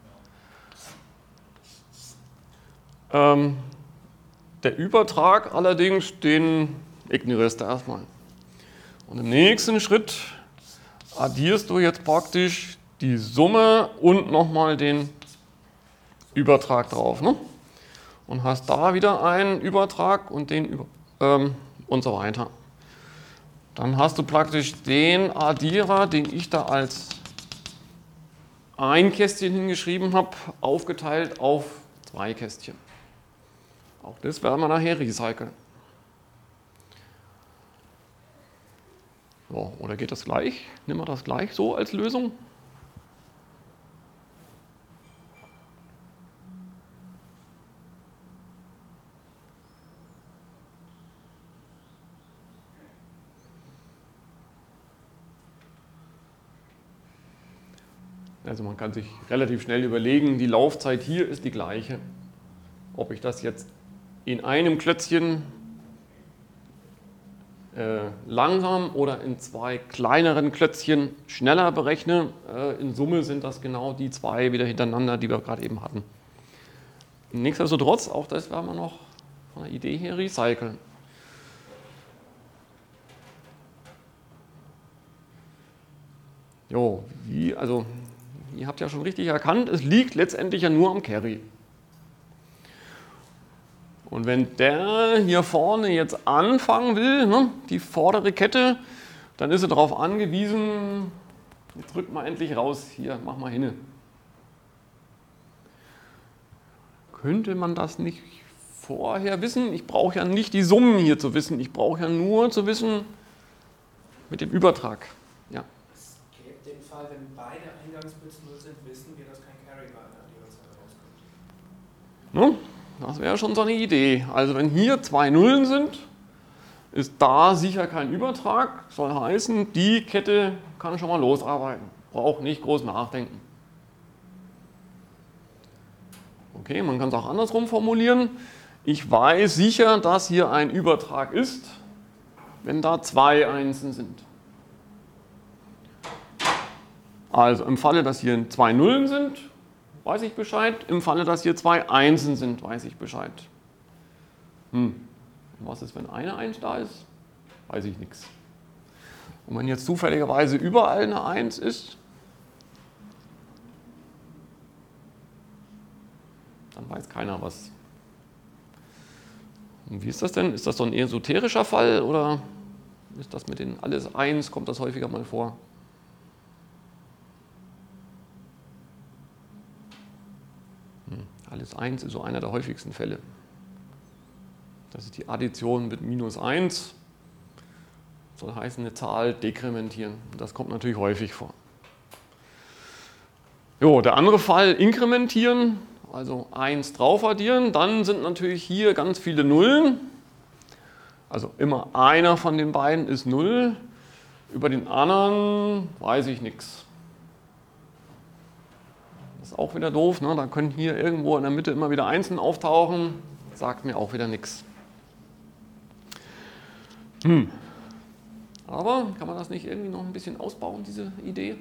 Speaker 1: Ähm, der Übertrag allerdings, den ignorierst du erstmal. Und im nächsten Schritt addierst du jetzt praktisch die Summe und nochmal den Übertrag drauf. Ne? Und hast da wieder einen Übertrag und den Über ähm, und so weiter. Dann hast du praktisch den Addierer, den ich da als ein Kästchen hingeschrieben habe, aufgeteilt auf zwei Kästchen. Auch das werden wir nachher recyceln. So, oder geht das gleich? Nehmen wir das gleich so als Lösung? Also man kann sich relativ schnell überlegen, die Laufzeit hier ist die gleiche. Ob ich das jetzt in einem Klötzchen äh, langsam oder in zwei kleineren Klötzchen schneller berechne, äh, in Summe sind das genau die zwei wieder hintereinander, die wir gerade eben hatten. Nichtsdestotrotz, auch das werden wir noch von der Idee her recyceln. Jo, wie, also ihr habt ja schon richtig erkannt, es liegt letztendlich ja nur am Carry. Und wenn der hier vorne jetzt anfangen will, ne, die vordere Kette, dann ist er darauf angewiesen, jetzt rückt mal endlich raus, hier, mach mal hin. Könnte man das nicht vorher wissen? Ich brauche ja nicht die Summen hier zu wissen, ich brauche ja nur zu wissen mit dem Übertrag. Ja.
Speaker 4: Es gäbe den Fall, wenn beide Eingangsbits null sind, wissen wir, dass kein Carry bei einer Adderzeit rauskommt.
Speaker 1: Ne? Das wäre schon so eine Idee. Also wenn hier zwei Nullen sind, ist da sicher kein Übertrag. Soll heißen, die Kette kann schon mal losarbeiten. Braucht nicht groß nachdenken. Okay, man kann es auch andersrum formulieren. Ich weiß sicher, dass hier ein Übertrag ist, wenn da zwei Einsen sind. Also im Falle, dass hier zwei Nullen sind, weiß ich Bescheid. Im Falle, dass hier zwei Einsen sind, weiß ich Bescheid. Hm. Was ist, wenn eine Eins da ist? Weiß ich nichts. Und wenn jetzt zufälligerweise überall eine Eins ist, dann weiß keiner was. Und wie ist das denn? Ist das so ein esoterischer Fall oder ist das mit den alles eins, kommt das häufiger mal vor. Hm, alles eins ist so einer der häufigsten Fälle. Das ist die Addition mit minus eins. Soll heißen, eine Zahl dekrementieren. Das kommt natürlich häufig vor. Jo, der andere Fall, inkrementieren, also eins drauf addieren. Dann sind natürlich hier ganz viele Nullen. Also immer einer von den beiden ist null. Über den anderen weiß ich nichts. Das ist auch wieder doof, ne? Da können hier irgendwo in der Mitte immer wieder Einsen auftauchen. Sagt mir auch wieder nichts. Hm. Aber kann man das nicht irgendwie noch ein bisschen ausbauen, diese Idee?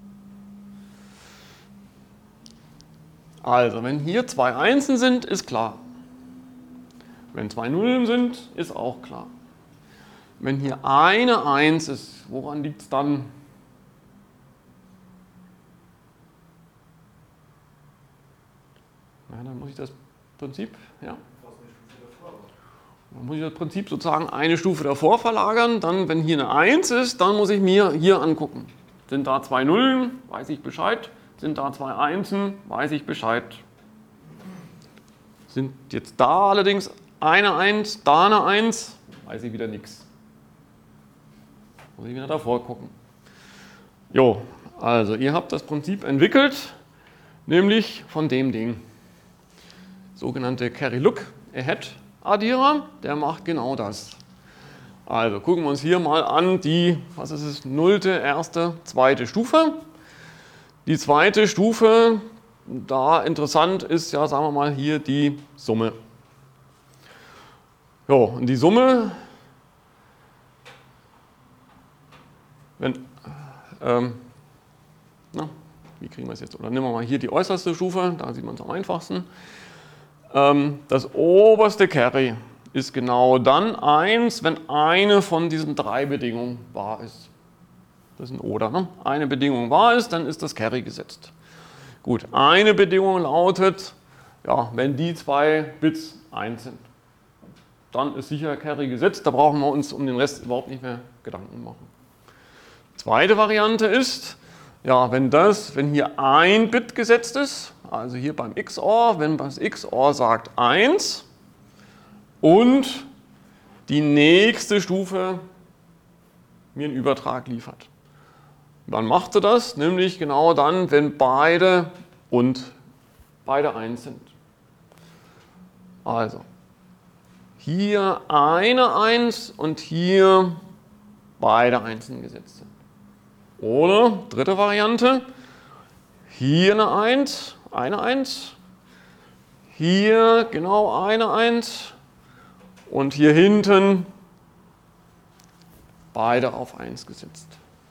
Speaker 1: Also, wenn hier zwei Einsen sind, ist klar. Wenn zwei Nullen sind, ist auch klar. Wenn hier eine Eins ist, woran liegt es dann? Ja, dann muss ich das Prinzip, ja. Dann muss ich das Prinzip sozusagen eine Stufe davor verlagern. Dann, wenn hier eine Eins ist, dann muss ich mir hier angucken. Sind da zwei Nullen, weiß ich Bescheid. Sind da zwei Einsen, weiß ich Bescheid. Sind jetzt da allerdings eine Eins, da eine Eins, weiß ich wieder nichts. Muss ich wieder davor gucken. Jo, also ihr habt das Prinzip entwickelt, nämlich von dem Ding. Sogenannte Carry-Look-Ahead-Addierer, der macht genau das. Also gucken wir uns hier mal an die, was ist es, nullte, erste, zweite Stufe. Die zweite Stufe, da interessant ist ja, sagen wir mal, hier die Summe. Jo, und die Summe, wenn, ähm, na, wie kriegen wir es jetzt? Oder nehmen wir mal hier die äußerste Stufe, da sieht man es am einfachsten. Ähm, das oberste Carry ist genau dann eins, wenn eine von diesen drei Bedingungen wahr ist. Das ist ein Oder. Ne? Eine Bedingung wahr ist, dann ist das Carry gesetzt. Gut, eine Bedingung lautet, ja, wenn die zwei Bits eins sind. Dann ist sicher Carry gesetzt, da brauchen wir uns um den Rest überhaupt nicht mehr Gedanken machen. Zweite Variante ist, ja, wenn das, wenn hier ein Bit gesetzt ist, also hier beim X O R, wenn das X O R sagt eins und die nächste Stufe mir einen Übertrag liefert. Wann macht sie das? Nämlich genau dann, wenn beide und beide eins sind. Also hier eine eins und hier beide Einsen gesetzt sind. Oder, dritte Variante, hier eine eins, eine eins, hier genau eine eins und hier hinten beide auf eins gesetzt.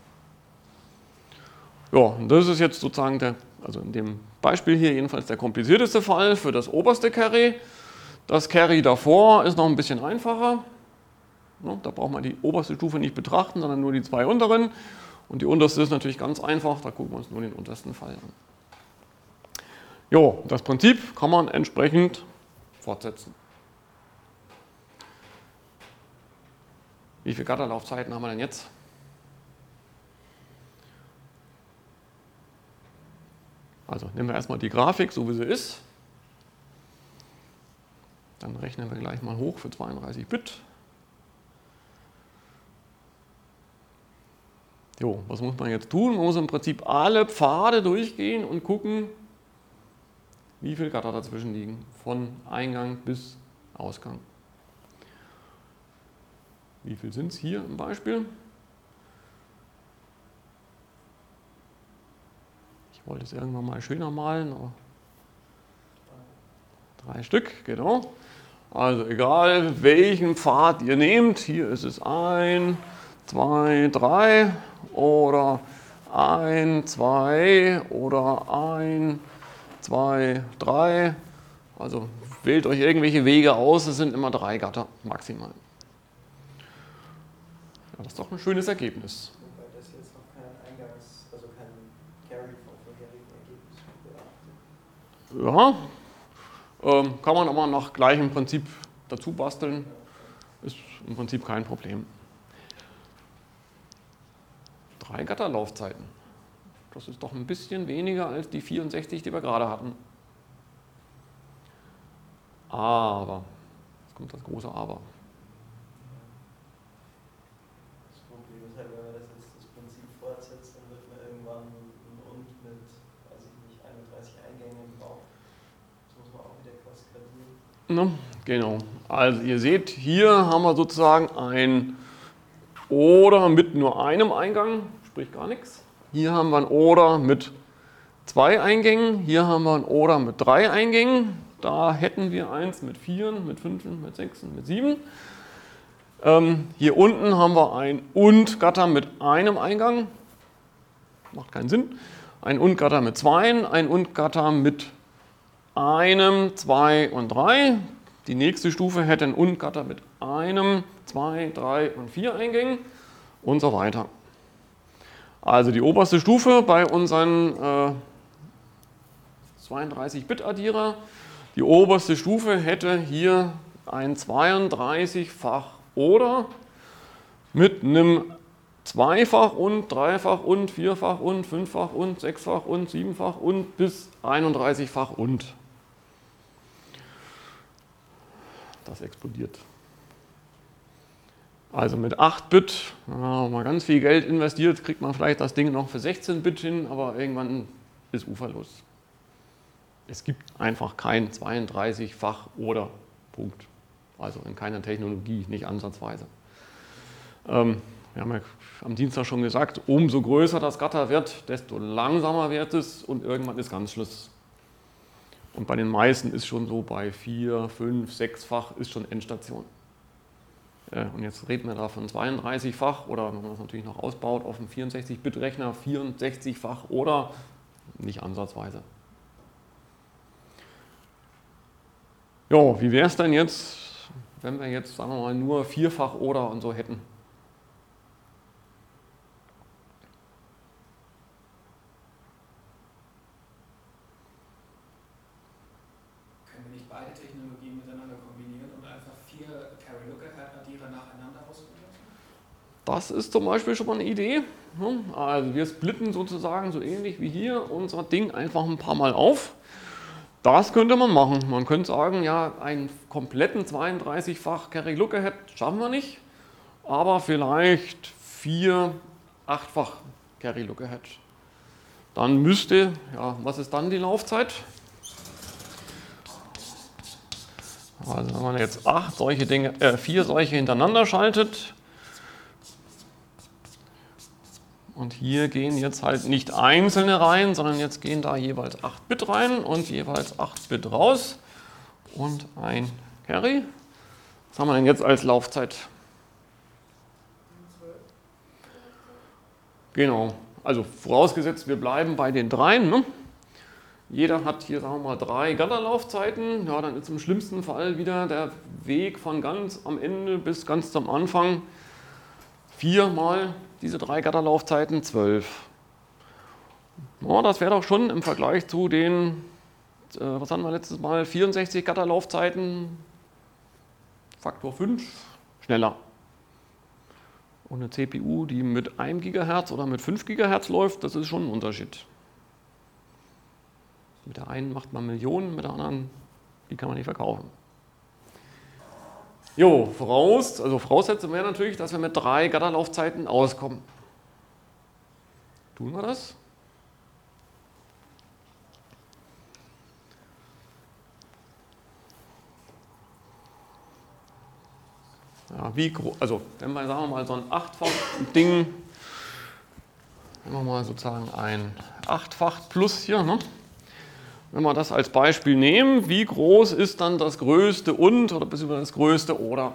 Speaker 1: Ja, und das ist jetzt sozusagen der, also in dem Beispiel hier jedenfalls der komplizierteste Fall für das oberste Carry. Das Carry davor ist noch ein bisschen einfacher. Da braucht man die oberste Stufe nicht betrachten, sondern nur die zwei unteren. Und die unterste ist natürlich ganz einfach, da gucken wir uns nur den untersten Fall an. Jo, das Prinzip kann man entsprechend fortsetzen. Wie viele Gatterlaufzeiten haben wir denn jetzt? Also nehmen wir erstmal die Grafik, so wie sie ist. Dann rechnen wir gleich mal hoch für zweiunddreißig Bit. Jo, was muss man jetzt tun? Man muss im Prinzip alle Pfade durchgehen und gucken, wie viele Gatter dazwischen liegen, von Eingang bis Ausgang. Wie viel sind es hier im Beispiel? Ich wollte es irgendwann mal schöner malen, aber drei Stück, genau. Also egal welchen Pfad ihr nehmt, hier ist es ein, zwei, drei oder ein, zwei oder ein, zwei, drei. Also wählt euch irgendwelche Wege aus, es sind immer drei Gatter maximal. Ja, das ist doch ein schönes Ergebnis.
Speaker 5: Wobei das jetzt noch kein Eingangs-, also kein Carry vom vorherigen Ergebnis beachtet.
Speaker 1: Ja, ähm, kann man aber nach gleichem Prinzip dazu basteln. Ist im Prinzip kein Problem. Drei Gatterlaufzeiten. Das ist doch ein bisschen weniger als die vierundsechzig, die wir gerade hatten. Aber, jetzt kommt das große Aber.
Speaker 5: Das Problem ist halt, wenn man das jetzt das Prinzip fortsetzt, dann wird man irgendwann ein Und mit, weiß ich nicht, einunddreißig Eingängen brauchen. Das muss man auch wieder kaskadieren.
Speaker 1: Ne? Genau. Also ihr seht, hier haben wir sozusagen ein Oder mit nur einem Eingang, sprich gar nichts. Hier haben wir ein Oder mit zwei Eingängen, hier haben wir ein Oder mit drei Eingängen. Da hätten wir eins mit vieren, mit fünfen, mit sechsen, mit sieben. Ähm, hier unten haben wir ein Und-Gatter mit einem Eingang. Macht keinen Sinn. Ein Und-Gatter mit zweien, ein Und-Gatter mit einem, zwei und drei. Die nächste Stufe hätte ein Und-Gatter mit einem, zwei, drei und vier Eingängen und so weiter. Also die oberste Stufe bei unseren äh, zweiunddreißig-Bit-Addierer, die oberste Stufe hätte hier ein zweiunddreißig-fach Oder mit einem Zweifach und, Dreifach und, Vierfach und, Fünffach und, Sechsfach und, Siebenfach und bis einunddreißig-fach und. Das explodiert. Also mit acht Bit, wenn man mal ganz viel Geld investiert, kriegt man vielleicht das Ding noch für sechzehn Bit hin, aber irgendwann ist uferlos. Es gibt einfach kein zweiunddreißig-fach Oder. Punkt. Also in keiner Technologie, nicht ansatzweise. Ähm, wir haben ja am Dienstag schon gesagt, umso größer das Gatter wird, desto langsamer wird es und irgendwann ist ganz Schluss. Und bei den meisten ist schon so bei vier, fünf, sechsfach ist schon Endstation. Ja, und jetzt reden wir da von zweiunddreißig-fach oder wenn man das natürlich noch ausbaut auf einem vierundsechzig-Bit-Rechner, vierundsechzig-fach oder nicht ansatzweise. Ja, wie wäre es denn jetzt, wenn wir jetzt, sagen wir mal, nur vierfach Oder und so hätten?
Speaker 4: Können wir nicht beide Technologien miteinander kombinieren und einfach vier Carry-Looker-Addierer nacheinander ausprobieren?
Speaker 1: Das ist zum Beispiel schon mal eine Idee. Also wir splitten sozusagen so ähnlich wie hier unser Ding einfach ein paar Mal auf. Das könnte man machen. Man könnte sagen, ja, einen kompletten zweiunddreißig-fach Carry-Looker-Head schaffen wir nicht, aber vielleicht vier achtfach Carry-Looker-Head. Dann müsste, ja, was ist dann die Laufzeit? Also wenn man jetzt acht solche Dinge, äh, vier solche hintereinander schaltet, und hier gehen jetzt halt nicht einzelne rein, sondern jetzt gehen da jeweils acht Bit rein und jeweils acht Bit raus und ein Carry. Was haben wir denn jetzt als Laufzeit? Genau, also vorausgesetzt, wir bleiben bei den dreien. Ne? Jeder hat hier, sagen wir mal, drei Gatterlaufzeiten. Ja, dann ist im schlimmsten Fall wieder der Weg von ganz am Ende bis ganz zum Anfang viermal diese drei Gatterlaufzeiten, zwölf. Ja, das wäre doch schon im Vergleich zu den, äh, was hatten wir letztes Mal, vierundsechzig Gatterlaufzeiten, Faktor fünf, schneller. Und eine C P U, die mit einem Gigahertz oder mit fünf Gigahertz läuft, das ist schon ein Unterschied. Mit der einen macht man Millionen, mit der anderen, die kann man nicht verkaufen. Jo, voraus, also Voraussetzung wäre natürlich, dass wir mit drei Gatterlaufzeiten auskommen. Tun wir das? Ja, wie groß, also wenn wir, sagen wir mal, so ein achtfach Ding, nehmen wir mal sozusagen ein achtfach Plus hier, ne? Wenn wir das als Beispiel nehmen, wie groß ist dann das größte Und oder beziehungsweise das größte Oder?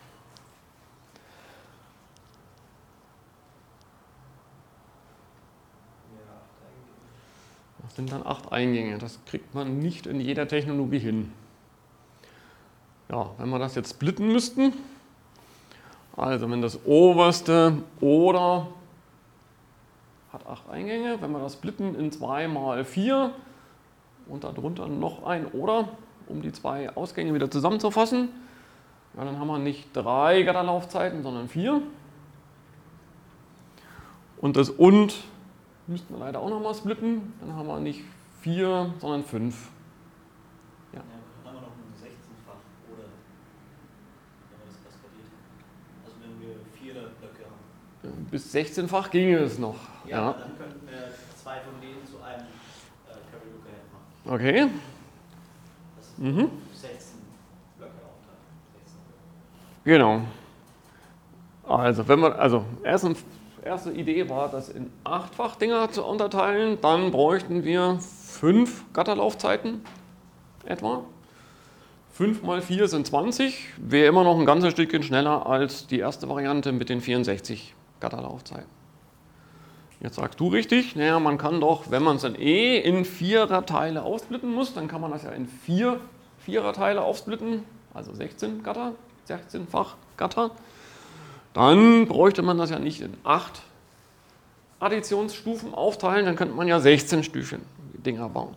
Speaker 1: Das sind dann acht Eingänge. Das kriegt man nicht in jeder Technologie hin. Ja, wenn wir das jetzt splitten müssten, also wenn das oberste Oder hat acht Eingänge, wenn wir das splitten in zwei mal vier, und darunter noch ein Oder, um die zwei Ausgänge wieder zusammenzufassen. Ja, dann haben wir nicht drei Gatterlaufzeiten, sondern vier. Und das und müssten wir leider auch nochmal splitten. Dann haben wir nicht vier, sondern fünf.
Speaker 2: Ja, dann haben wir noch ein sechzehnfach oder wenn wir das kaskadiert haben. Also wenn wir vier Blöcke haben.
Speaker 1: Bis sechzehnfach ginge es noch.
Speaker 2: Ja,
Speaker 1: Ja.
Speaker 2: aber dann könnten wir zwei von denen zu einem äh, Carry Lookahead machen.
Speaker 1: Okay.
Speaker 2: Das ist
Speaker 1: Mhm.
Speaker 2: sechzehn Blöcke aufteilen. sechzehn Blöcke.
Speaker 1: Genau. Also, wenn wir, also erste, erste Idee war, das in achtfach Dinger zu unterteilen. Dann bräuchten wir fünf Gatterlaufzeiten etwa. fünf mal vier sind zwanzig. Wäre immer noch ein ganzes Stückchen schneller als die erste Variante mit den vierundsechzig Gatterlaufzeiten. Jetzt sagst du richtig, naja, man kann doch, wenn man es dann eh in Viererteile aufsplitten muss, dann kann man das ja in vier Viererteile aufsplitten, also sechzehn Gatter, sechzehnfach Gatter. Dann bräuchte man das ja nicht in acht Additionsstufen aufteilen, dann könnte man ja sechzehn Stüfchen Dinger bauen.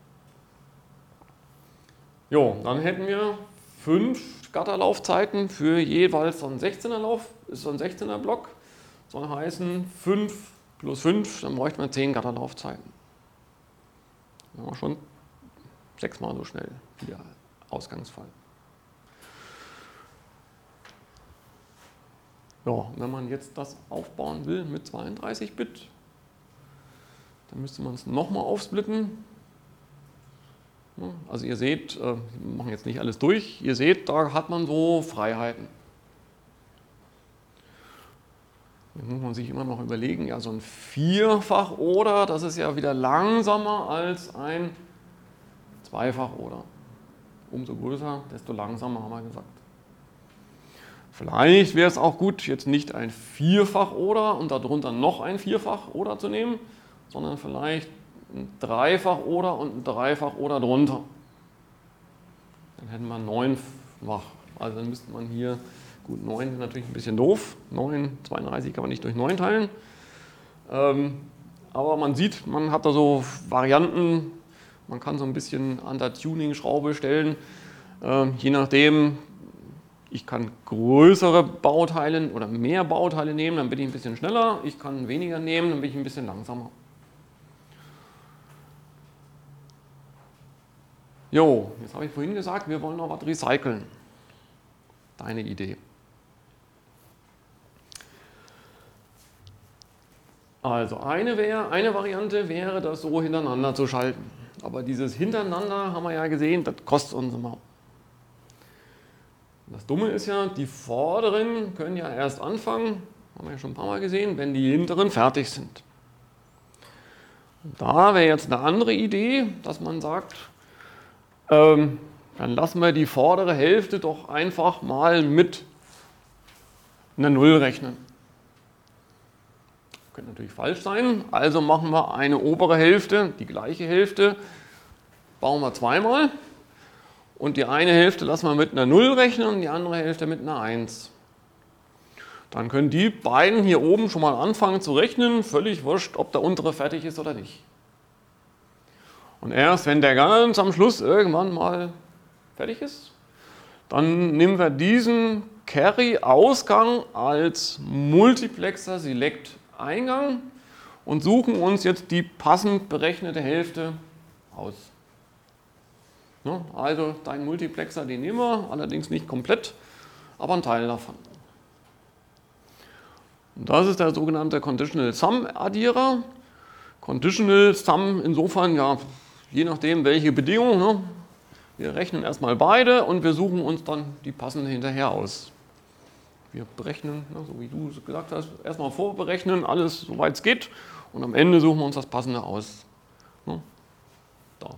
Speaker 1: Jo, dann hätten wir fünf Gatterlaufzeiten für jeweils so einen sechzehner Lauf, ist so ein sechzehner Block, soll heißen fünf plus fünf, dann bräuchten wir zehn Gatterlaufzeiten. Dann haben wir schon sechsmal so schnell wie der Ausgangsfall. Ja, wenn man jetzt das aufbauen will mit zweiunddreißig Bit, dann müsste man es nochmal aufsplitten. Also ihr seht, wir machen jetzt nicht alles durch, ihr seht, da hat man so Freiheiten. Jetzt muss man sich immer noch überlegen, ja so ein Vierfach-Oder, das ist ja wieder langsamer als ein Zweifach-Oder. Umso größer, desto langsamer, haben wir gesagt. Vielleicht wäre es auch gut, jetzt nicht ein Vierfach-Oder und darunter noch ein Vierfach-Oder zu nehmen, sondern vielleicht ein Dreifach-Oder und ein Dreifach-Oder drunter. Dann hätten wir neunfach. Also dann müsste man hier, gut, neun ist natürlich ein bisschen doof. neun, zweiunddreißig kann man nicht durch neun teilen. Ähm, aber man sieht, man hat da so Varianten, man kann so ein bisschen an der Tuning-Schraube stellen, ähm, je nachdem. Ich kann größere Bauteile oder mehr Bauteile nehmen, dann bin ich ein bisschen schneller. Ich kann weniger nehmen, dann bin ich ein bisschen langsamer. Jo, jetzt habe ich vorhin gesagt, wir wollen noch was recyceln. Deine Idee. Also eine, wäre, eine Variante wäre, das so hintereinander zu schalten. Aber dieses Hintereinander, haben wir ja gesehen, das kostet uns immer. Das Dumme ist ja, die vorderen können ja erst anfangen, haben wir ja schon ein paar Mal gesehen, wenn die hinteren fertig sind. Und da wäre jetzt eine andere Idee, dass man sagt, ähm, dann lassen wir die vordere Hälfte doch einfach mal mit einer Null rechnen. Könnte natürlich falsch sein, also machen wir eine obere Hälfte, die gleiche Hälfte, bauen wir zweimal. Und die eine Hälfte lassen wir mit einer Null rechnen und die andere Hälfte mit einer eins. Dann können die beiden hier oben schon mal anfangen zu rechnen, völlig wurscht, ob der untere fertig ist oder nicht. Und erst wenn der ganz am Schluss irgendwann mal fertig ist, dann nehmen wir diesen Carry-Ausgang als Multiplexer-Select-Eingang und suchen uns jetzt die passend berechnete Hälfte aus. Also dein Multiplexer, den nehmen wir, allerdings nicht komplett, aber ein Teil davon. Und das ist der sogenannte Conditional Sum Addierer. Conditional Sum insofern, ja, je nachdem welche Bedingungen. Ne? Wir rechnen erstmal beide und wir suchen uns dann die passende hinterher aus. Wir berechnen, ne, so wie du gesagt hast, erstmal vorberechnen, alles soweit es geht und am Ende suchen wir uns das passende aus. Ne? Da.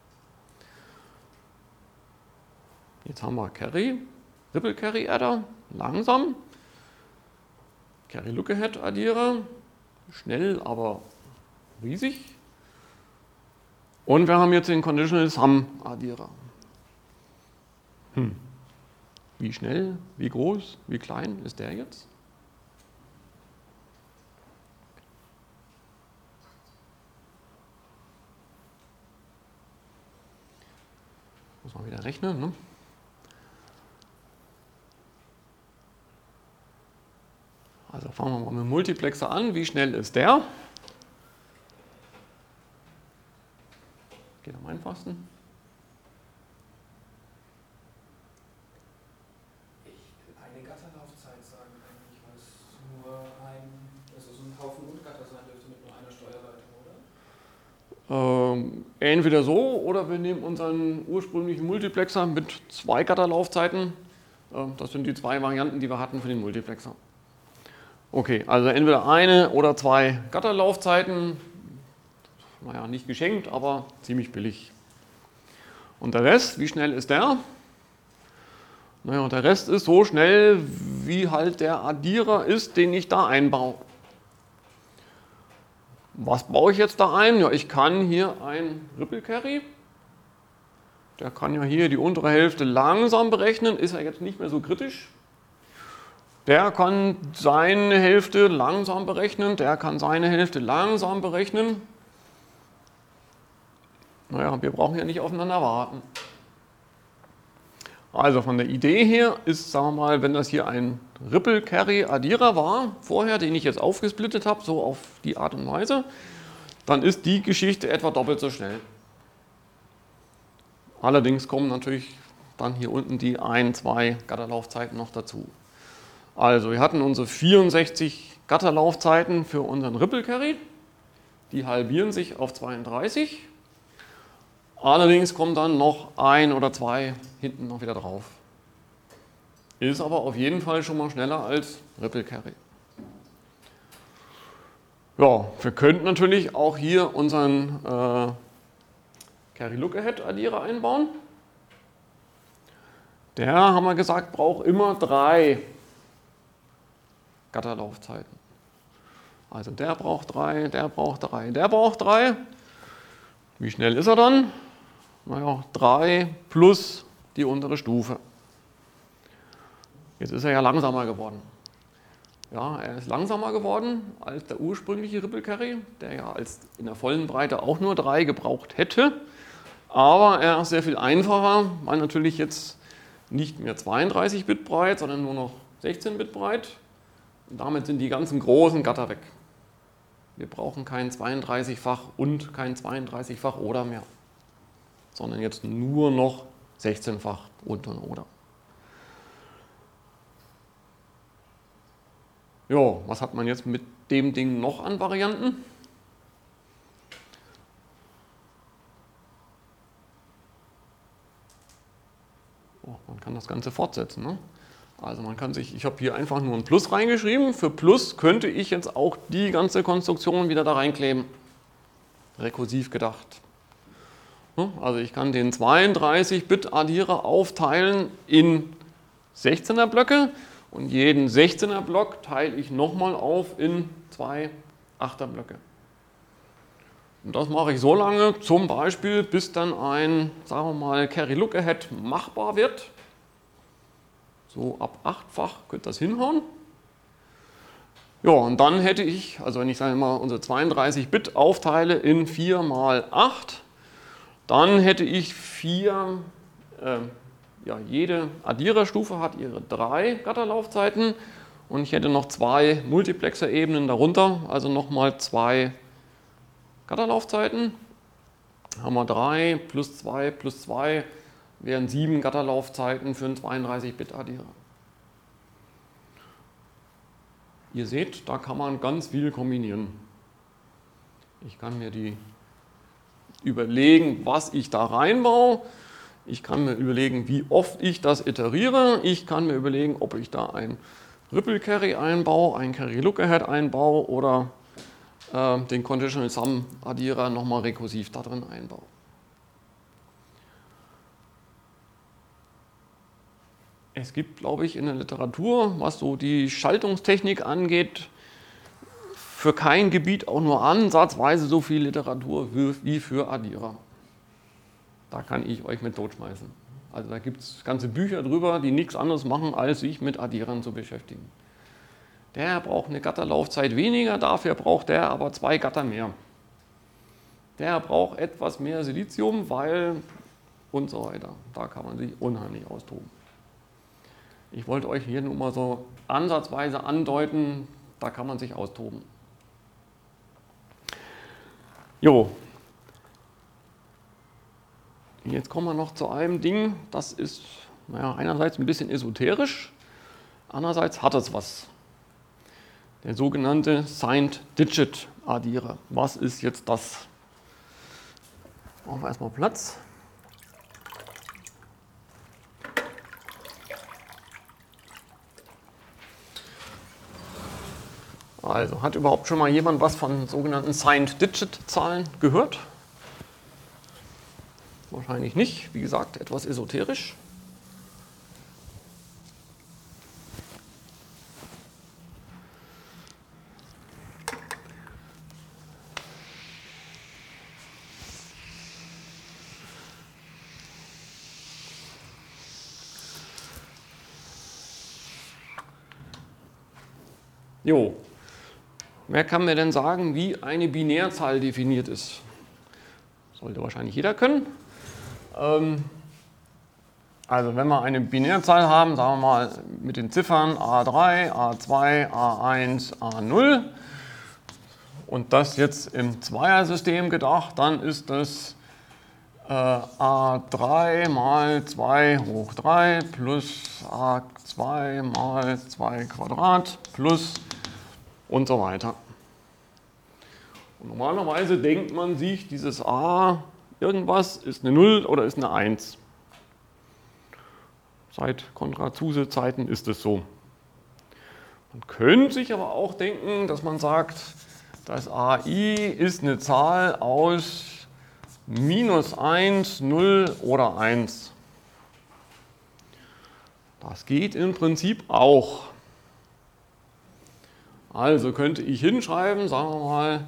Speaker 1: Jetzt haben wir Carry, Ripple Carry Adder, langsam. Carry Lookahead Addierer, schnell, aber riesig. Und wir haben jetzt den Conditional Sum Addierer. Hm. Wie schnell, wie groß, wie klein ist der jetzt? Muss man wieder rechnen, ne? Also fangen wir mal mit dem Multiplexer an. Wie schnell ist der? Geht am einfachsten.
Speaker 4: Eine Gatterlaufzeit sagen eigentlich, weil es nur ein, also so ein Haufen Grundgatter sein dürfte mit nur einer Steuerleitung, oder?
Speaker 1: Ähm, entweder so oder wir nehmen unseren ursprünglichen Multiplexer mit zwei Gatterlaufzeiten. Ähm, das sind die zwei Varianten, die wir hatten für den Multiplexer. Okay, also entweder eine oder zwei Gatterlaufzeiten. Naja, nicht geschenkt, aber ziemlich billig. Und der Rest, wie schnell ist der? Naja, der Rest ist so schnell, wie halt der Addierer ist, den ich da einbaue. Was baue ich jetzt da ein? Ja, ich kann hier ein Ripple Carry. Der kann ja hier die untere Hälfte langsam berechnen, ist ja jetzt nicht mehr so kritisch. Der kann seine Hälfte langsam berechnen, der kann seine Hälfte langsam berechnen. Naja, wir brauchen ja nicht aufeinander warten. Also von der Idee her ist, sagen wir mal, wenn das hier ein Ripple Carry Addierer war, vorher, den ich jetzt aufgesplittet habe, so auf die Art und Weise, dann ist die Geschichte etwa doppelt so schnell. Allerdings kommen natürlich dann hier unten die ein, zwei Gatterlaufzeiten noch dazu. Also wir hatten unsere vierundsechzig Gatterlaufzeiten für unseren Ripple Carry, die halbieren sich auf zweiunddreißig. Allerdings kommen dann noch ein oder zwei hinten noch wieder drauf. Ist aber auf jeden Fall schon mal schneller als Ripple Carry. Ja, wir könnten natürlich auch hier unseren äh, Carry Look Ahead Addierer einbauen. Der, haben wir gesagt, braucht immer drei Gatterlaufzeiten. Also der braucht drei, der braucht drei, der braucht drei. Wie schnell ist er dann? Naja, drei plus die untere Stufe. Jetzt ist er ja langsamer geworden. Ja, er ist langsamer geworden als der ursprüngliche Ripple Carry, der ja als in der vollen Breite auch nur drei gebraucht hätte. Aber er ist sehr viel einfacher, weil natürlich jetzt nicht mehr zweiunddreißig Bit breit, sondern nur noch sechzehn Bit breit. Und damit sind die ganzen großen Gatter weg. Wir brauchen kein zweiunddreißig-fach und kein zweiunddreißig-fach oder mehr, sondern jetzt nur noch sechzehn-fach und und oder. Jo, was hat man jetzt mit dem Ding noch an Varianten? Oh, man kann das Ganze fortsetzen, ne? Also man kann sich, ich habe hier einfach nur ein Plus reingeschrieben. Für Plus könnte ich jetzt auch die ganze Konstruktion wieder da reinkleben. Rekursiv gedacht. Also ich kann den zweiunddreißig Bit Addierer aufteilen in sechzehner Blöcke und jeden sechzehner Block teile ich nochmal auf in zwei achter Blöcke. Und das mache ich so lange, zum Beispiel, bis dann ein, sagen wir mal, Carry Look Ahead machbar wird. So ab achtfach könnte das hinhauen. Ja, und dann hätte ich, also wenn ich sage mal unsere zweiunddreißig Bit aufteile in vier mal acht, dann hätte ich vier, äh, ja, jede Addiererstufe hat ihre drei Gatterlaufzeiten und ich hätte noch zwei Multiplexer-Ebenen darunter, also nochmal zwei Gatterlaufzeiten. Haben wir drei plus zwei plus zwei wären sieben Gatterlaufzeiten für einen zweiunddreißig Bit Addierer. Ihr seht, da kann man ganz viel kombinieren. Ich kann mir die überlegen, was ich da reinbaue. Ich kann mir überlegen, wie oft ich das iteriere. Ich kann mir überlegen, ob ich da ein Ripple Carry einbaue, ein Carry Look Ahead einbaue oder äh, den Conditional Sum Addierer nochmal rekursiv da drin einbaue. Es gibt, glaube ich, in der Literatur, was so die Schaltungstechnik angeht, für kein Gebiet auch nur ansatzweise so viel Literatur wie für Addierer. Da kann ich euch mit totschmeißen. Also da gibt es ganze Bücher drüber, die nichts anderes machen, als sich mit Addierern zu beschäftigen. Der braucht eine Gatterlaufzeit weniger, dafür braucht der aber zwei Gatter mehr. Der braucht etwas mehr Silizium, weil und so weiter. Da kann man sich unheimlich austoben. Ich wollte euch hier nur mal so ansatzweise andeuten, da kann man sich austoben. Jo. Jetzt kommen wir noch zu einem Ding, das ist naja, einerseits ein bisschen esoterisch, andererseits hat es was. Der sogenannte Signed Digit Addierer. Was ist jetzt das? Machen wir erstmal Platz. Also, hat überhaupt schon mal jemand was von sogenannten Signed Digit Zahlen gehört? Wahrscheinlich nicht. Wie gesagt, etwas esoterisch. Jo. Wer kann mir denn sagen, wie eine Binärzahl definiert ist? Sollte wahrscheinlich jeder können. Ähm, also wenn wir eine Binärzahl haben, sagen wir mal mit den Ziffern A drei, A zwei, A eins, A null und das jetzt im Zweiersystem gedacht, dann ist das äh, A drei mal zwei hoch drei plus A zwei mal zwei Quadrat plus und so weiter. Und normalerweise denkt man sich, dieses A irgendwas ist eine null oder ist eine eins. Seit Konrad-Zuse-Zeiten ist es so. Man könnte sich aber auch denken, dass man sagt, das A I ist eine Zahl aus minus eins, null oder eins. Das geht im Prinzip auch. Also könnte ich hinschreiben, sagen wir mal,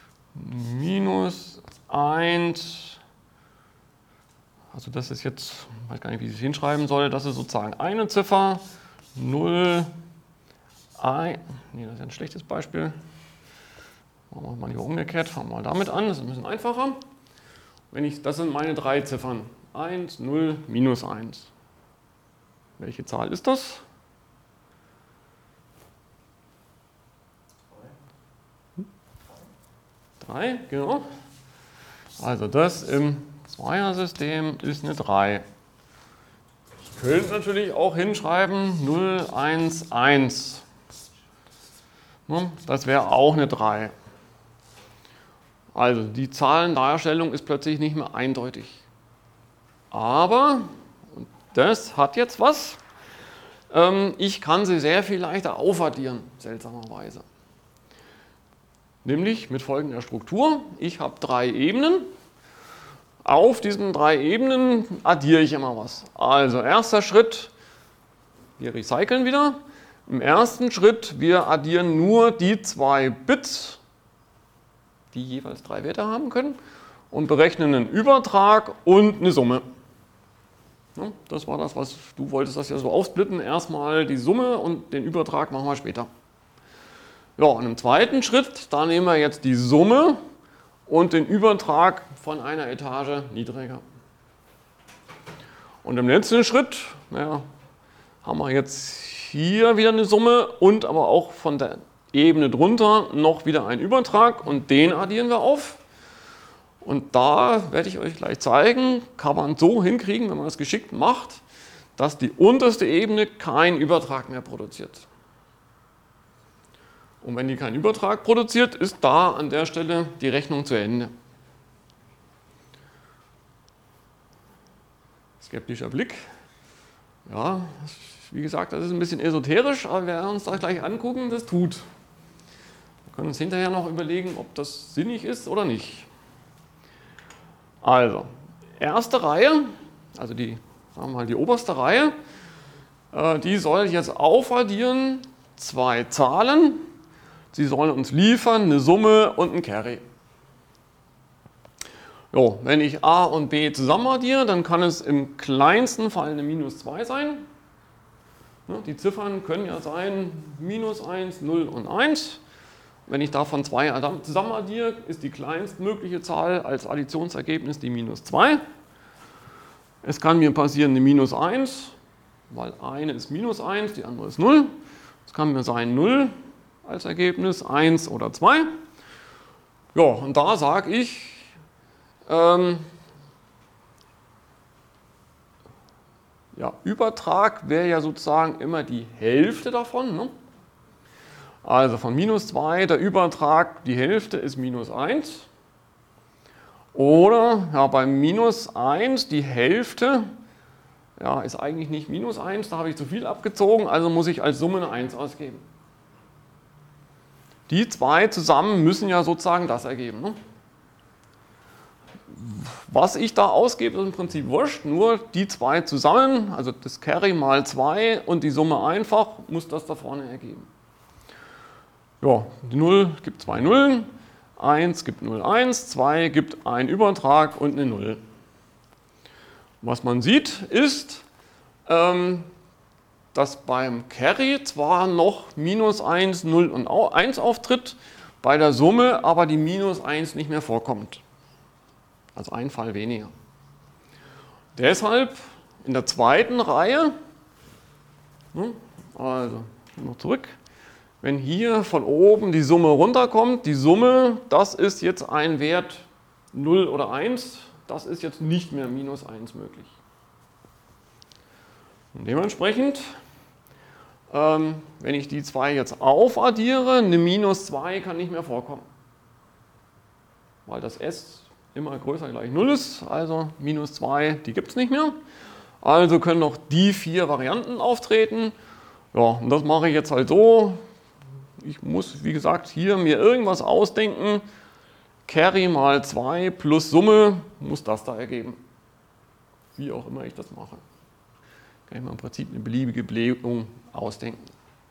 Speaker 1: minus eins, also das ist jetzt, ich weiß gar nicht, wie ich es hinschreiben soll, das ist sozusagen eine Ziffer, null, eins, nee, das ist ein schlechtes Beispiel, machen wir mal lieber umgekehrt, fangen wir mal damit an, das ist ein bisschen einfacher. Wenn ich, das sind meine drei Ziffern, eins, null, minus eins. Welche Zahl ist das? drei, genau. Also das im Zweiersystem ist eine drei. Ich könnte natürlich auch hinschreiben null, eins, eins. Das wäre auch eine drei. Also die Zahlendarstellung ist plötzlich nicht mehr eindeutig. Aber, und das hat jetzt was, ich kann sie sehr viel leichter aufaddieren, seltsamerweise. Nämlich mit folgender Struktur. Ich habe drei Ebenen. Auf diesen drei Ebenen addiere ich immer was. Also erster Schritt, wir recyceln wieder. Im ersten Schritt, wir addieren nur die zwei Bits, die jeweils drei Werte haben können, und berechnen einen Übertrag und eine Summe. Ja, das war das, was du wolltest, das ja so aufsplitten. Erstmal die Summe und den Übertrag machen wir später. Ja, und im zweiten Schritt, da nehmen wir jetzt die Summe und den Übertrag von einer Etage niedriger. Und im letzten Schritt, naja, haben wir jetzt hier wieder eine Summe und aber auch von der Ebene drunter noch wieder einen Übertrag und den addieren wir auf. Und da werde ich euch gleich zeigen, kann man so hinkriegen, wenn man das geschickt macht, dass die unterste Ebene keinen Übertrag mehr produziert. Und wenn die keinen Übertrag produziert, ist da an der Stelle die Rechnung zu Ende. Skeptischer Blick. Ja, wie gesagt, das ist ein bisschen esoterisch, aber wir werden uns das gleich angucken, das tut. Wir können uns hinterher noch überlegen, ob das sinnig ist oder nicht. Also, erste Reihe, also die, sagen wir mal, die oberste Reihe, äh, die soll jetzt aufaddieren zwei Zahlen. Sie sollen uns liefern eine Summe und ein Carry. Jo, wenn ich A und B zusammen addiere, dann kann es im kleinsten Fall eine minus zwei sein. Ja, die Ziffern können ja sein minus eins, null und eins. Wenn ich davon zwei zusammen addiere, ist die kleinstmögliche Zahl als Additionsergebnis die minus zwei. Es kann mir passieren eine minus eins, weil eine ist minus eins, die andere ist null. Es kann mir sein null. als Ergebnis, eins oder zwei. Ja, und da sage ich, ähm, ja, Übertrag wäre ja sozusagen immer die Hälfte davon. Ne? Also von minus zwei, der Übertrag, die Hälfte ist minus eins. Oder ja, beim minus eins, die Hälfte, ja, ist eigentlich nicht minus eins, da habe ich zu viel abgezogen, also muss ich als Summe eine eins ausgeben. Die zwei zusammen müssen ja sozusagen das ergeben. Ne? Was ich da ausgebe, ist im Prinzip wurscht, nur die zwei zusammen, also das Carry mal zwei und die Summe einfach, muss das da vorne ergeben. Ja, die null gibt zwei Nullen, eins gibt null, eins, zwei gibt ein Übertrag und eine null. Was man sieht, ist, ähm, dass beim Carry zwar noch minus eins, null und eins auftritt, bei der Summe aber die minus eins nicht mehr vorkommt. Also ein Fall weniger. Deshalb in der zweiten Reihe, also noch zurück, wenn hier von oben die Summe runterkommt, die Summe, das ist jetzt ein Wert null oder eins, das ist jetzt nicht mehr minus eins möglich. Und dementsprechend, ähm, wenn ich die zwei jetzt aufaddiere, eine minus zwei kann nicht mehr vorkommen. Weil das S immer größer gleich null ist, also minus zwei, die gibt es nicht mehr. Also können noch die vier Varianten auftreten. Ja, und das mache ich jetzt halt so. Ich muss, wie gesagt, hier mir irgendwas ausdenken. Carry mal zwei plus Summe muss das da ergeben. Wie auch immer ich das mache. Kann ich mir im Prinzip eine beliebige Belegung ausdenken.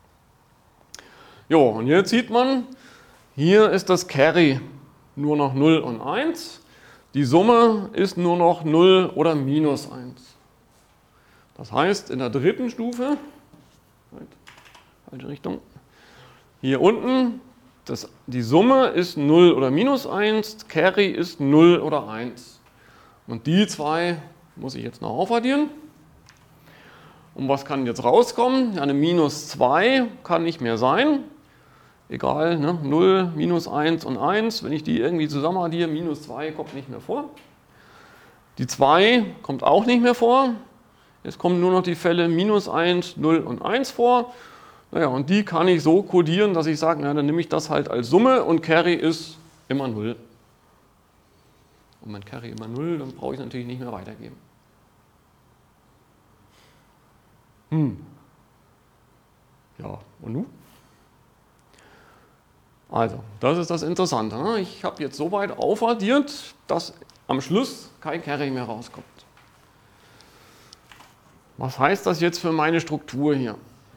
Speaker 1: Jo, und jetzt sieht man, hier ist das Carry nur noch null und eins. Die Summe ist nur noch null oder minus eins. Das heißt, in der dritten Stufe, falsche Richtung, hier unten, das, die Summe ist null oder minus eins, Carry ist null oder eins. Und die zwei muss ich jetzt noch aufaddieren. Und was kann jetzt rauskommen? Ja, eine minus zwei kann nicht mehr sein. Egal, ne? null, minus eins und eins, wenn ich die irgendwie zusammen addiere, minus zwei kommt nicht mehr vor. Die zwei kommt auch nicht mehr vor. Jetzt kommen nur noch die Fälle minus eins, null und eins vor. Naja, und die kann ich so kodieren, dass ich sage, na, dann nehme ich das halt als Summe und Carry ist immer null. Und mein Carry immer null, dann brauche ich natürlich nicht mehr weitergeben. Hm. Ja, und nun? Also, das ist das Interessante. Ne? Ich habe jetzt so weit aufaddiert, dass am Schluss kein Carry mehr rauskommt. Was heißt das jetzt für meine Struktur hier?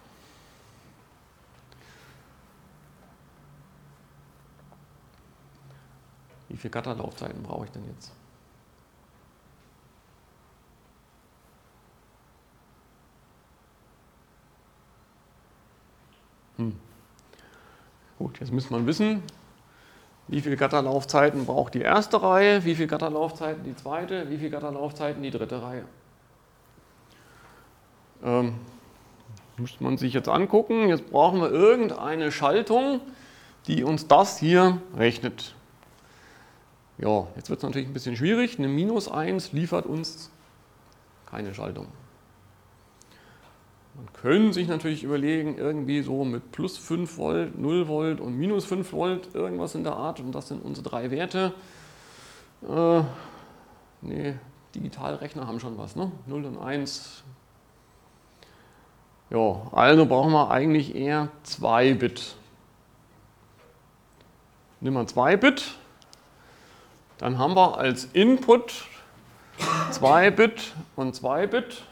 Speaker 1: Wie viele Gatterlaufzeiten brauche ich denn jetzt? Hm. Gut, jetzt muss man wissen, wie viele Gatterlaufzeiten braucht die erste Reihe, wie viele Gatterlaufzeiten die zweite, wie viele Gatterlaufzeiten die dritte Reihe. Ähm, muss man sich jetzt angucken. Jetzt brauchen wir irgendeine Schaltung, die uns das hier rechnet. Ja, jetzt wird es natürlich ein bisschen schwierig. Eine minus eins liefert uns keine Schaltung. Man könnte sich natürlich überlegen, irgendwie so mit plus fünf Volt, null Volt und minus fünf Volt, irgendwas in der Art. Und das sind unsere drei Werte. Äh, nee, Digitalrechner haben schon was, ne? null und eins. Ja, also brauchen wir eigentlich eher zwei Bit. Nehmen wir zwei Bit. Dann haben wir als Input zwei Bit und zwei Bit.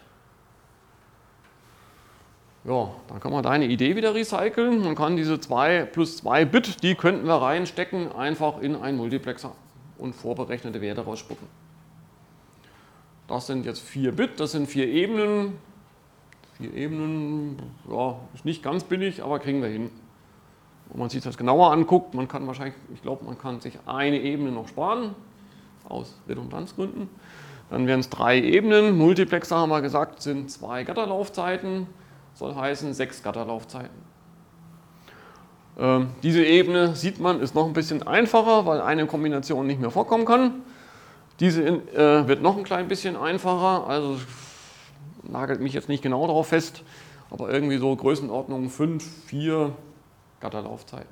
Speaker 1: Ja, dann kann man deine Idee wieder recyceln. Man kann diese zwei plus zwei Bit, die könnten wir reinstecken, einfach in einen Multiplexer und vorberechnete Werte rausspucken. Das sind jetzt vier Bit, das sind vier Ebenen. Vier Ebenen, ja, ist nicht ganz billig, aber kriegen wir hin. Wenn man sich das genauer anguckt, man kann wahrscheinlich, ich glaube, man kann sich eine Ebene noch sparen, aus Redundanzgründen. Dann wären es drei Ebenen. Multiplexer, haben wir gesagt, sind zwei Gatterlaufzeiten. Soll heißen sechs Gatterlaufzeiten. Ähm, diese Ebene, sieht man, ist noch ein bisschen einfacher, weil eine Kombination nicht mehr vorkommen kann. Diese äh, wird noch ein klein bisschen einfacher, also nagelt mich jetzt nicht genau darauf fest, aber irgendwie so Größenordnung fünf, vier Gatterlaufzeiten.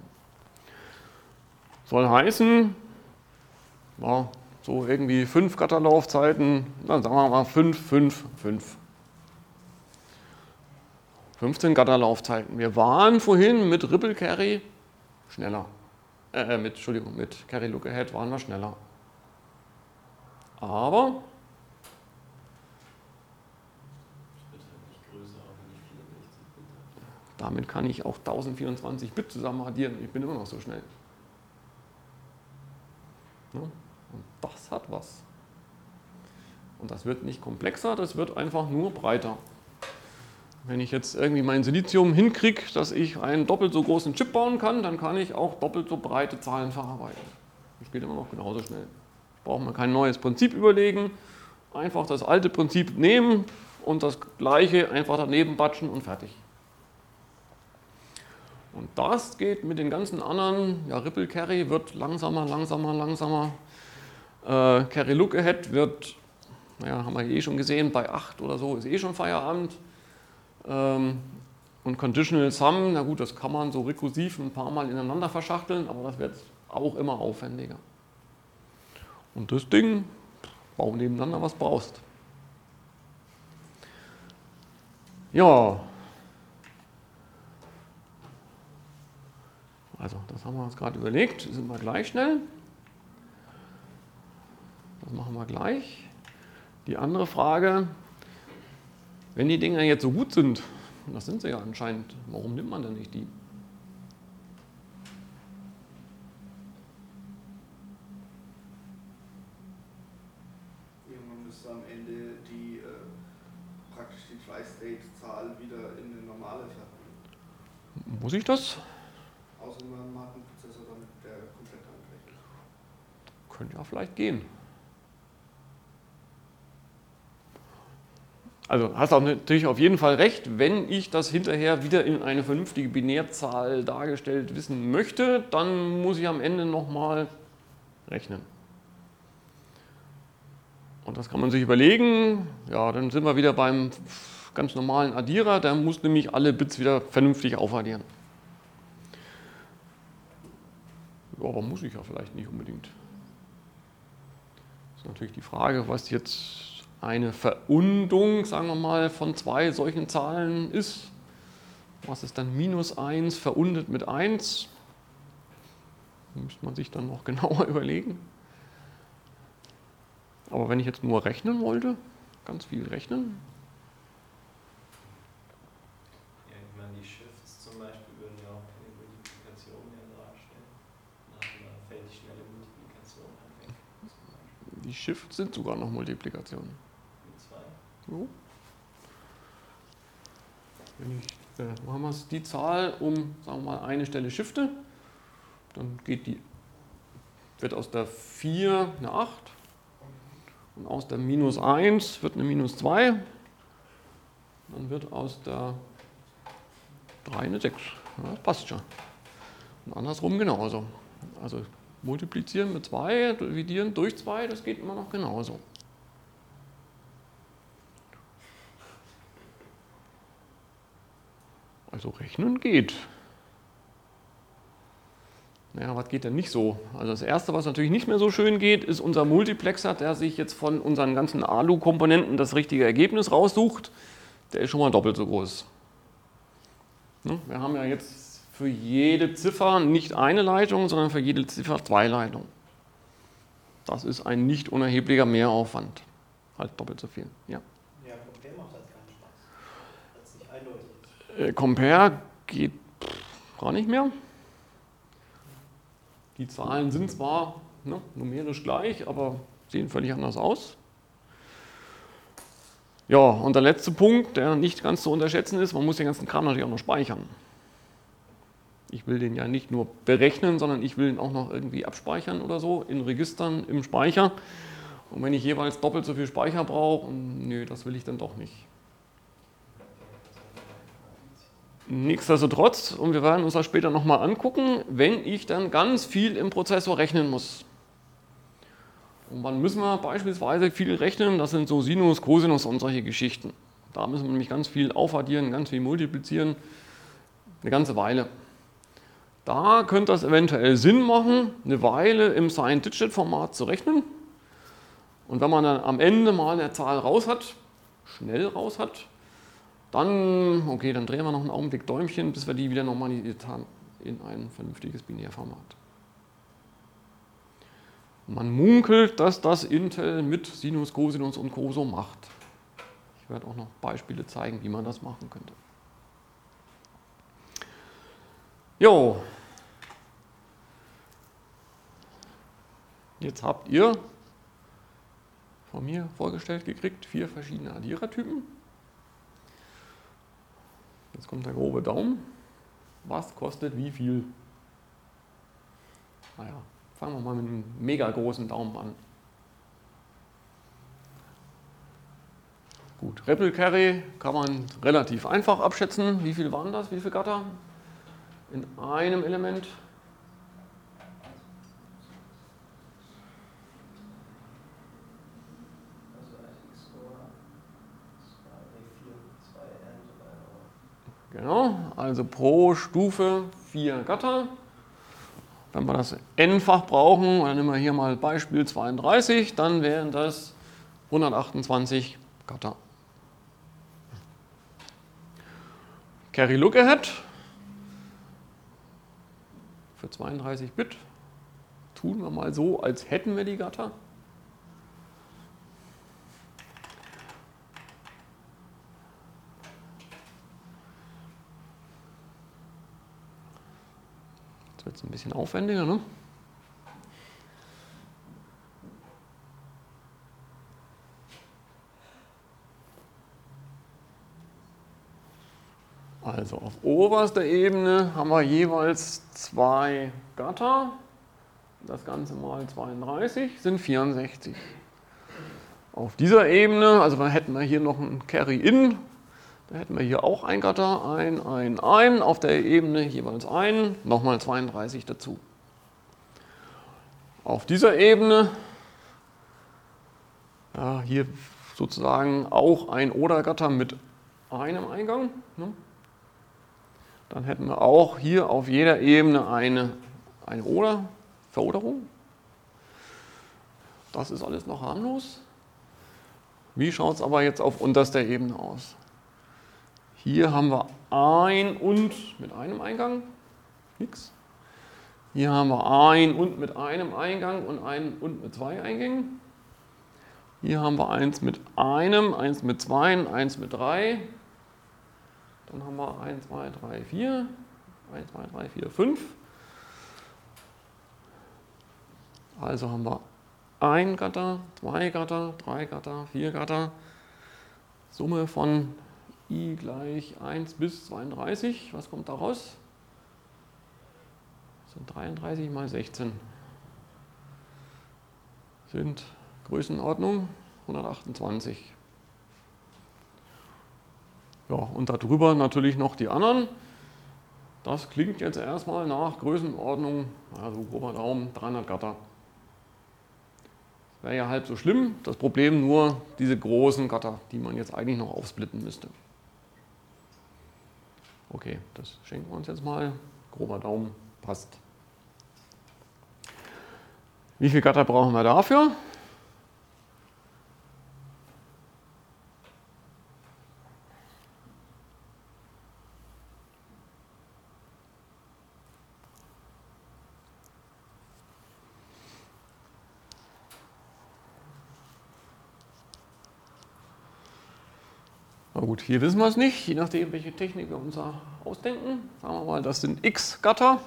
Speaker 1: Soll heißen, ja, so irgendwie fünf Gatterlaufzeiten, dann sagen wir mal fünf, fünf, fünf. fünfzehn Gatterlaufzeiten. Wir waren vorhin mit Ripple Carry schneller. Äh, mit, Entschuldigung, mit Carry Look Ahead waren wir schneller. Aber damit kann ich auch tausendvierundzwanzig Bit zusammen addieren. Ich bin immer noch so schnell. Ja, und das hat was. Und das wird nicht komplexer, das wird einfach nur breiter. Wenn ich jetzt irgendwie mein Silizium hinkriege, dass ich einen doppelt so großen Chip bauen kann, dann kann ich auch doppelt so breite Zahlen verarbeiten. Das geht immer noch genauso schnell. Ich brauche mir kein neues Prinzip überlegen, einfach das alte Prinzip nehmen und das gleiche einfach daneben batschen und fertig. Und das geht mit den ganzen anderen, ja, Ripple Carry wird langsamer, langsamer, langsamer. Äh, Carry Look Ahead wird, naja, haben wir eh schon gesehen, bei acht oder so ist eh schon Feierabend. Ähm, und Conditional Sum, na gut, das kann man so rekursiv ein paar Mal ineinander verschachteln, aber das wird auch immer aufwendiger. Und das Ding, bau nebeneinander, was brauchst. Ja. Also, das haben wir uns gerade überlegt. Sind wir gleich schnell. Das machen wir gleich. Die andere Frage, wenn die Dinger jetzt so gut sind, und das sind sie ja anscheinend, warum nimmt man denn nicht die?
Speaker 3: Irgendwann müsste am Ende die äh, praktisch die Tri-State-Zahl wieder in eine normale verwandeln.
Speaker 1: Muss ich das?
Speaker 3: Außer man macht einen Prozessor damit, der komplett anrechnet.
Speaker 1: Könnte ja vielleicht gehen. Also hast auch natürlich auf jeden Fall recht, wenn ich das hinterher wieder in eine vernünftige Binärzahl dargestellt wissen möchte, dann muss ich am Ende nochmal rechnen. Und das kann man sich überlegen, ja, dann sind wir wieder beim ganz normalen Addierer, der muss nämlich alle Bits wieder vernünftig aufaddieren. Ja, aber muss ich ja vielleicht nicht unbedingt. Das ist natürlich die Frage, was jetzt eine Verundung, sagen wir mal, von zwei solchen Zahlen ist. Was ist dann minus eins verundet mit eins? Das müsste man sich dann noch genauer überlegen. Aber wenn ich jetzt nur rechnen wollte, ganz viel rechnen.
Speaker 5: Ja, ich meine, die Shifts zum Beispiel würden ja auch eine Multiplikation ja darstellen. Dann fällt die schnelle Multiplikation halt weg.
Speaker 1: Die Shifts sind sogar noch Multiplikationen. So. Wenn ich, äh, wo haben wir es? Die Zahl um, sagen wir mal, eine Stelle shifte, dann geht die, wird aus der vier eine acht und aus der minus eins wird eine minus zwei, dann wird aus der drei eine sechs. Ja, das passt schon. Und andersrum genauso. Also multiplizieren mit zwei, dividieren durch zwei, das geht immer noch genauso. Also rechnen geht. Naja, was geht denn nicht so? Also das Erste, was natürlich nicht mehr so schön geht, ist unser Multiplexer, der sich jetzt von unseren ganzen Alu-Komponenten das richtige Ergebnis raussucht. Der ist schon mal doppelt so groß. Wir haben ja jetzt für jede Ziffer nicht eine Leitung, sondern für jede Ziffer zwei Leitungen. Das ist ein nicht unerheblicher Mehraufwand. Halt doppelt so viel. Ja.
Speaker 2: Ja, Compare macht halt keinen Spaß. Das ist nicht eindeutig.
Speaker 1: Compare geht gar nicht mehr. Die Zahlen sind zwar ne, numerisch gleich, aber sehen völlig anders aus. Ja, und der letzte Punkt, der nicht ganz zu unterschätzen ist, man muss den ganzen Kram natürlich auch noch speichern. Ich will den ja nicht nur berechnen, sondern ich will ihn auch noch irgendwie abspeichern oder so, in Registern im Speicher. Und wenn ich jeweils doppelt so viel Speicher brauche, nö, das will ich dann doch nicht. Nichtsdestotrotz, und wir werden uns das später nochmal angucken, wenn ich dann ganz viel im Prozessor rechnen muss. Und wann müssen wir beispielsweise viel rechnen? Das sind so Sinus, Cosinus und solche Geschichten. Da müssen wir nämlich ganz viel aufaddieren, ganz viel multiplizieren, eine ganze Weile. Da könnte das eventuell Sinn machen, eine Weile im Sign-Digit-Format zu rechnen. Und wenn man dann am Ende mal eine Zahl raus hat, schnell raus hat, dann, okay, dann drehen wir noch einen Augenblick Däumchen, bis wir die wieder normalisiert haben in ein vernünftiges Binärformat. Man munkelt, dass das Intel mit Sinus, Cosinus und Co. so macht. Ich werde auch noch Beispiele zeigen, wie man das machen könnte. Jo. Jetzt habt ihr von mir vorgestellt gekriegt vier verschiedene Addierertypen. Jetzt kommt der grobe Daumen. Was kostet wie viel? Naja, fangen wir mal mit einem mega großen Daumen an. Gut, Rebel Carry kann man relativ einfach abschätzen. Wie viel waren das? Wie viele Gatter? In einem Element. Genau, also pro Stufe vier Gatter. Wenn wir das n-fach brauchen, dann nehmen wir hier mal Beispiel zweiunddreißig, dann wären das hundertachtundzwanzig Gatter. Carry Look Ahead für zweiunddreißig Bit. Tun wir mal so, als hätten wir die Gatter. Jetzt wird es ein bisschen aufwendiger, ne? Also auf oberster Ebene haben wir jeweils zwei Gatter. Das Ganze mal zweiunddreißig sind vierundsechzig. Auf dieser Ebene, also dann hätten wir hier noch ein Carry-In, da hätten wir hier auch ein Gatter, ein, ein, ein, auf der Ebene jeweils ein, nochmal zweiunddreißig dazu. Auf dieser Ebene, ja, hier sozusagen auch ein Oder-Gatter mit einem Eingang. Ne? Dann hätten wir auch hier auf jeder Ebene eine, eine Oder, Veroderung. Das ist alles noch harmlos. Wie schaut es aber jetzt auf unterster Ebene aus? Hier haben wir ein und mit einem Eingang, nix. Hier haben wir ein und mit einem Eingang und ein und mit zwei Eingängen. Hier haben wir eins mit einem, eins mit zwei, eins mit drei. Dann haben wir eins, zwei, drei, vier, eins, zwei, drei, vier, fünf. Also haben wir ein Gatter, zwei Gatter, drei Gatter, vier Gatter. Summe von i gleich eins bis zweiunddreißig. Was kommt da raus? Das sind dreiunddreißig mal sechzehn. Sind Größenordnung hundertachtundzwanzig. Ja, und darüber natürlich noch die anderen. Das klingt jetzt erstmal nach Größenordnung, also grober Daumen, dreihundert Gatter. Das wäre ja halb so schlimm. Das Problem nur diese großen Gatter, die man jetzt eigentlich noch aufsplitten müsste. Okay, das schenken wir uns jetzt mal. Grober Daumen, passt. Wie viel Gatter brauchen wir dafür? Na gut, hier wissen wir es nicht, je nachdem, welche Technik wir uns da ausdenken. Sagen wir mal, das sind x Gatter.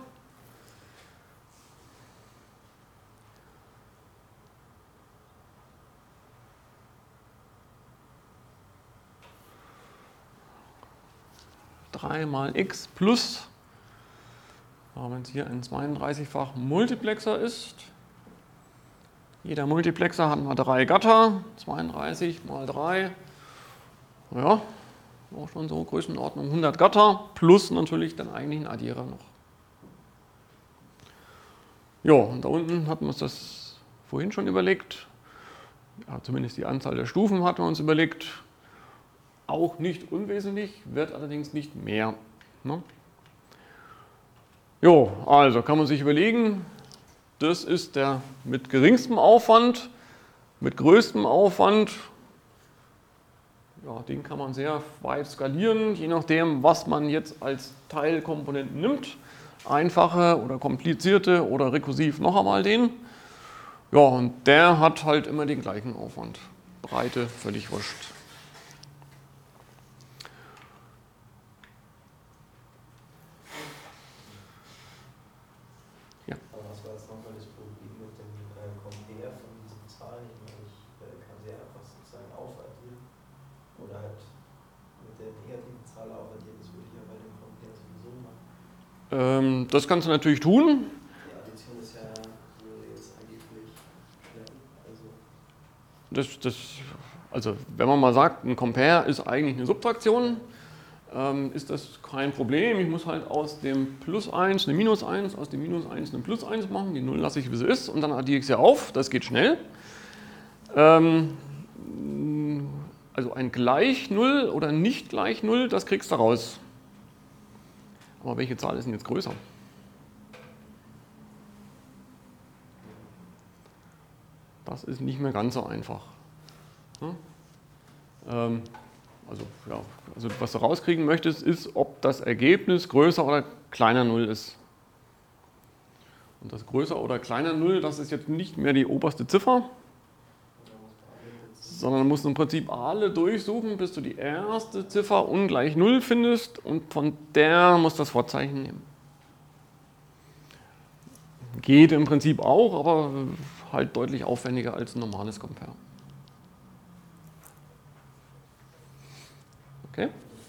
Speaker 1: drei mal x plus, wenn es hier ein zweiunddreißig-fach Multiplexer ist. Jeder Multiplexer hat mal drei Gatter, zweiunddreißig mal drei. Ja, auch schon so Größenordnung hundert Gatter plus natürlich den eigentlichen Addierer noch. Ja, und da unten hatten wir uns das vorhin schon überlegt. Ja, zumindest die Anzahl der Stufen hatten wir uns überlegt. Auch nicht unwesentlich, wird allerdings nicht mehr. Ne? Jo, also kann man sich überlegen, das ist der mit geringstem Aufwand, mit größtem Aufwand. Ja, den kann man sehr weit skalieren, je nachdem, was man jetzt als Teilkomponenten nimmt. Einfache oder komplizierte oder rekursiv noch einmal den. Ja, und der hat halt immer den gleichen Aufwand. Breite, völlig wurscht. Ja.
Speaker 5: Aber was war jetzt nochmal das Problem mit dem äh, Compare von diesen Zahlen? Ich meine, ich äh, kann sie einfach sozusagen aufaddieren oder halt mit der negativen Zahl aufaddieren. Das würde ich ja bei dem Compare sowieso machen.
Speaker 1: Ähm, das kannst du natürlich tun.
Speaker 5: Die Addition ist ja jetzt angeblich schnell. Also
Speaker 1: Das, das, also wenn man mal sagt, ein Compare ist eigentlich eine Subtraktion, ähm, ist das kein Problem. Ich muss halt aus dem Plus eins eine Minus eins, aus dem Minus eins eine Plus eins machen. Die null lasse ich, wie sie ist, und dann addiere ich sie auf. Das geht schnell. Ähm, also ein gleich null oder nicht gleich null, das kriegst du raus. Aber welche Zahl ist denn jetzt größer? Das ist nicht mehr ganz so einfach. Ja? Ähm, also, ja, also was du rauskriegen möchtest, ist, ob das Ergebnis größer oder kleiner null ist. Und das größer oder kleiner null, das ist jetzt nicht mehr die oberste Ziffer, sondern du musst im Prinzip alle durchsuchen, bis du die erste Ziffer ungleich null findest, und von der musst du das Vorzeichen nehmen. Geht im Prinzip auch, aber halt deutlich aufwendiger als ein normales Compare. Okay?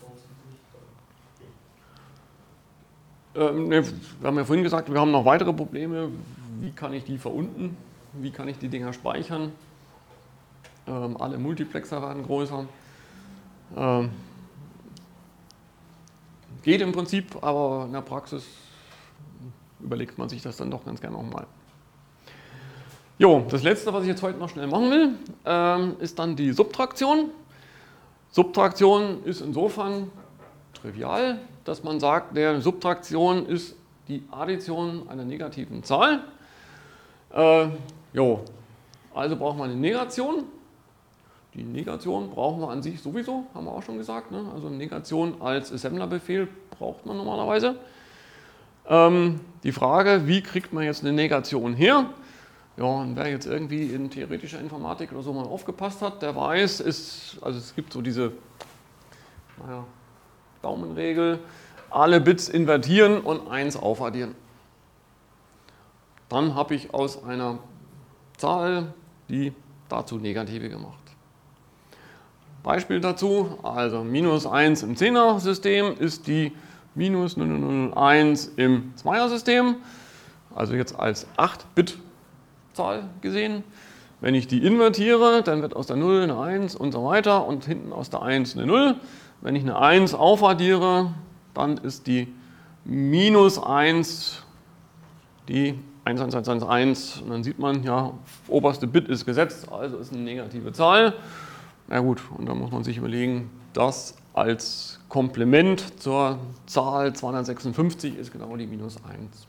Speaker 1: Ähm, ne, wir haben ja vorhin gesagt, wir haben noch weitere Probleme. Wie kann ich die verunten? Wie kann ich die Dinger speichern? Ähm, alle Multiplexer werden größer. Ähm, geht im Prinzip, aber in der Praxis überlegt man sich das dann doch ganz gerne nochmal. Jo, das letzte, was ich jetzt heute noch schnell machen will, ähm, ist dann die Subtraktion. Subtraktion ist insofern trivial, dass man sagt, der Subtraktion ist die Addition einer negativen Zahl. Äh, jo, also brauchen wir eine Negation. Die Negation brauchen wir an sich sowieso, haben wir auch schon gesagt. Ne? Also Negation als Assemblerbefehl braucht man normalerweise. Ähm, die Frage, wie kriegt man jetzt eine Negation her? Ja, und wer jetzt irgendwie in theoretischer Informatik oder so mal aufgepasst hat, der weiß, ist, also es gibt so diese naja, Daumenregel, alle Bits invertieren und eins aufaddieren. Dann habe ich aus einer Zahl die dazu negative gemacht. Beispiel dazu, also minus eins im Zehner-System ist die minus null null null eins im Zweier-System, also jetzt als acht Bit Zahl gesehen. Wenn ich die invertiere, dann wird aus der null eine eins und so weiter und hinten aus der eins eine null. Wenn ich eine eins aufaddiere, dann ist die minus eins die eins eins eins eins eins, und dann sieht man, ja, oberste Bit ist gesetzt, also ist eine negative Zahl. Na gut, und dann muss man sich überlegen, das als Komplement zur Zahl zweihundertsechsundfünfzig ist genau die minus eins.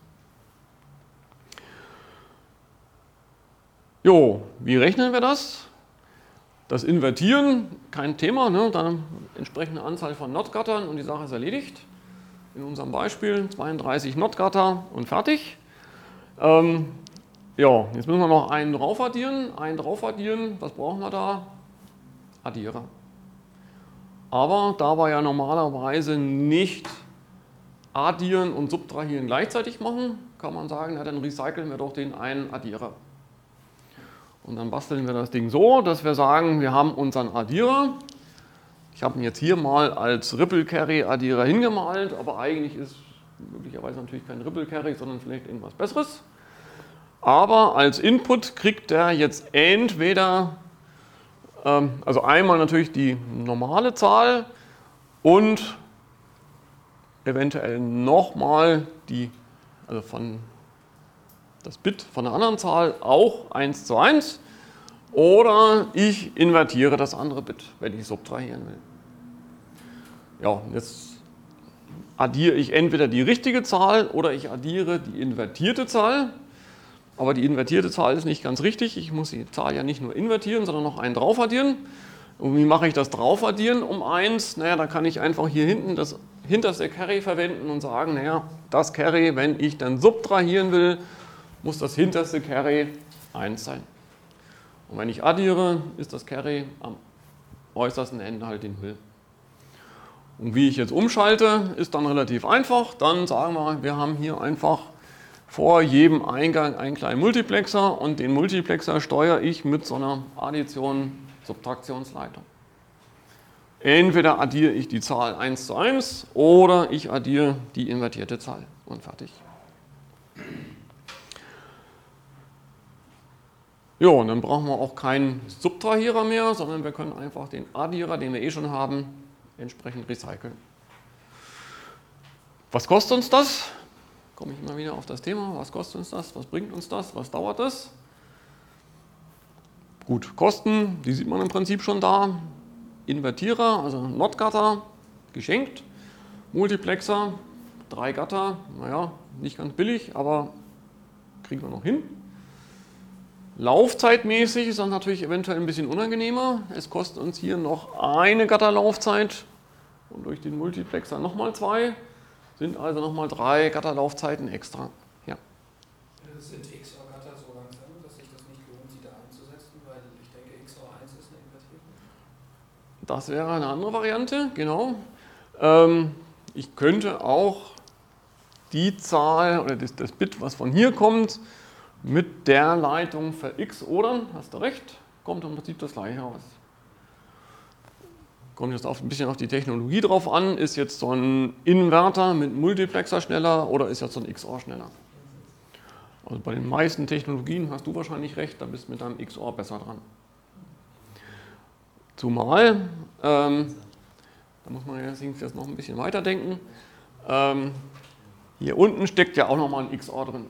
Speaker 1: Jo, wie rechnen wir das? Das Invertieren, kein Thema, ne? Dann entsprechende Anzahl von Not-Gattern und die Sache ist erledigt. In unserem Beispiel zweiunddreißig Not-Gatter und fertig. Ähm, ja, jetzt müssen wir noch einen drauf addieren. Einen drauf addieren, was brauchen wir da? Addierer. Aber da wir ja normalerweise nicht addieren und subtrahieren gleichzeitig machen, kann man sagen, na, dann recyceln wir doch den einen Addierer. Und dann basteln wir das Ding so, dass wir sagen, wir haben unseren Addierer. Ich habe ihn jetzt hier mal als Ripple Carry Addierer hingemalt, aber eigentlich ist möglicherweise natürlich kein Ripple Carry, sondern vielleicht irgendwas Besseres. Aber als Input kriegt er jetzt entweder, ähm, also einmal natürlich die normale Zahl und eventuell nochmal die, also von das Bit von der anderen Zahl auch eins zu eins, oder ich invertiere das andere Bit, wenn ich subtrahieren will. Ja, jetzt addiere ich entweder die richtige Zahl oder ich addiere die invertierte Zahl. Aber die invertierte Zahl ist nicht ganz richtig. Ich muss die Zahl ja nicht nur invertieren, sondern noch einen drauf addieren. Und wie mache ich das drauf addieren um eins? Naja, da kann ich einfach hier hinten das hinterste Carry verwenden und sagen, naja, das Carry, wenn ich dann subtrahieren will, muss das hinterste Carry eins sein. Und wenn ich addiere, ist das Carry am äußersten Ende halt die null. Und wie ich jetzt umschalte, ist dann relativ einfach. Dann sagen wir, wir haben hier einfach vor jedem Eingang einen kleinen Multiplexer und den Multiplexer steuere ich mit so einer Addition-Subtraktionsleitung. Entweder addiere ich die Zahl eins zu eins oder ich addiere die invertierte Zahl und fertig. Ja, und dann brauchen wir auch keinen Subtrahierer mehr, sondern wir können einfach den Addierer, den wir eh schon haben, entsprechend recyceln. Was kostet uns das? Komme ich immer wieder auf das Thema. Was kostet uns das? Was bringt uns das? Was dauert das? Gut, Kosten, die sieht man im Prinzip schon da. Invertierer, also Not-Gatter, geschenkt. Multiplexer, drei Gatter, naja, nicht ganz billig, aber kriegen wir noch hin. Laufzeitmäßig ist das natürlich eventuell ein bisschen unangenehmer. Es kostet uns hier noch eine Gatterlaufzeit und durch den Multiplexer nochmal zwei. Sind also nochmal drei Gatterlaufzeiten extra. Ja.
Speaker 4: Sind X O R-Gatter so langsam, dass sich das nicht lohnt, sie da einzusetzen, weil ich denke, X O R eins ist eine Invertierung?
Speaker 1: Das wäre eine andere Variante, genau. Ähm, ich könnte auch die Zahl oder das, das Bit, was von hier kommt, mit der Leitung für X odern, hast du recht, kommt im Prinzip das gleiche raus. Kommt jetzt auf, ein bisschen auf die Technologie drauf an, ist jetzt so ein Inverter mit Multiplexer schneller oder ist jetzt so ein X O R schneller? Also bei den meisten Technologien hast du wahrscheinlich recht, da bist du mit deinem X O R besser dran. Zumal, ähm, da muss man jetzt noch ein bisschen weiterdenken, ähm, hier unten steckt ja auch nochmal ein X O R drin.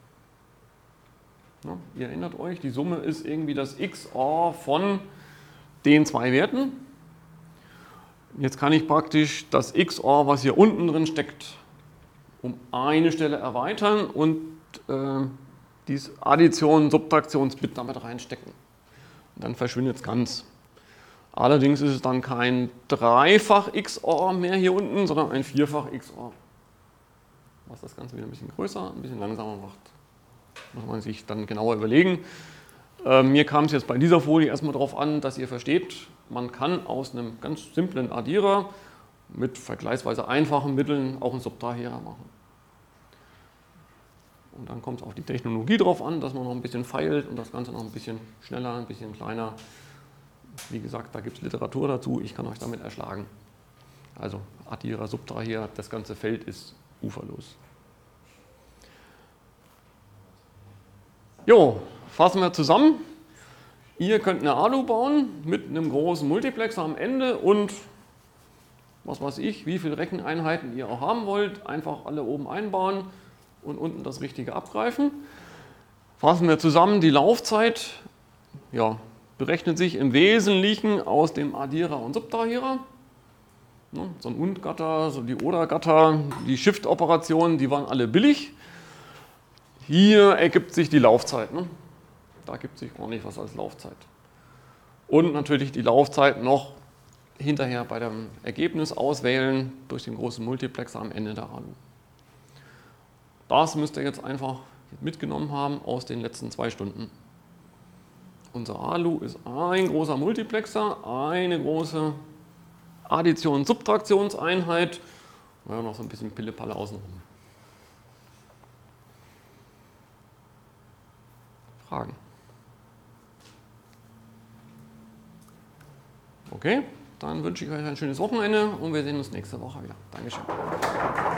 Speaker 1: Ja, ihr erinnert euch, die Summe ist irgendwie das X O R von den zwei Werten. Jetzt kann ich praktisch das X O R, was hier unten drin steckt, um eine Stelle erweitern und äh, dieses Addition-Subtraktionsbit damit reinstecken. Und dann verschwindet es ganz. Allerdings ist es dann kein Dreifach X O R mehr hier unten, sondern ein Vierfach X O R. Was das Ganze wieder ein bisschen größer, ein bisschen langsamer macht. Muss man sich dann genauer überlegen. Äh, mir kam es jetzt bei dieser Folie erstmal darauf an, dass ihr versteht, man kann aus einem ganz simplen Addierer mit vergleichsweise einfachen Mitteln auch einen Subtrahierer machen. Und dann kommt es auf die Technologie drauf an, dass man noch ein bisschen feilt und das Ganze noch ein bisschen schneller, ein bisschen kleiner. Wie gesagt, da gibt es Literatur dazu, ich kann euch damit erschlagen. Also Addierer, Subtrahierer, das ganze Feld ist uferlos. Jo, fassen wir zusammen. Ihr könnt eine Alu bauen mit einem großen Multiplexer am Ende und was weiß ich, wie viele Recheneinheiten ihr auch haben wollt, einfach alle oben einbauen und unten das Richtige abgreifen. Fassen wir zusammen, die Laufzeit ja, berechnet sich im Wesentlichen aus dem Addierer und Subtrahierer. So ein Und-Gatter, so die Oder-Gatter, die Shift-Operationen, die waren alle billig. Hier ergibt sich die Laufzeit. Ne? Da gibt sich ordentlich was als Laufzeit. Und natürlich die Laufzeit noch hinterher bei dem Ergebnis auswählen durch den großen Multiplexer am Ende der Alu. Das müsst ihr jetzt einfach mitgenommen haben aus den letzten zwei Stunden. Unser Alu ist ein großer Multiplexer, eine große Addition-Subtraktionseinheit und noch so ein bisschen Pille-Palle außenrum. Fragen? Okay, dann wünsche ich euch ein schönes Wochenende und wir sehen uns nächste Woche wieder. Dankeschön.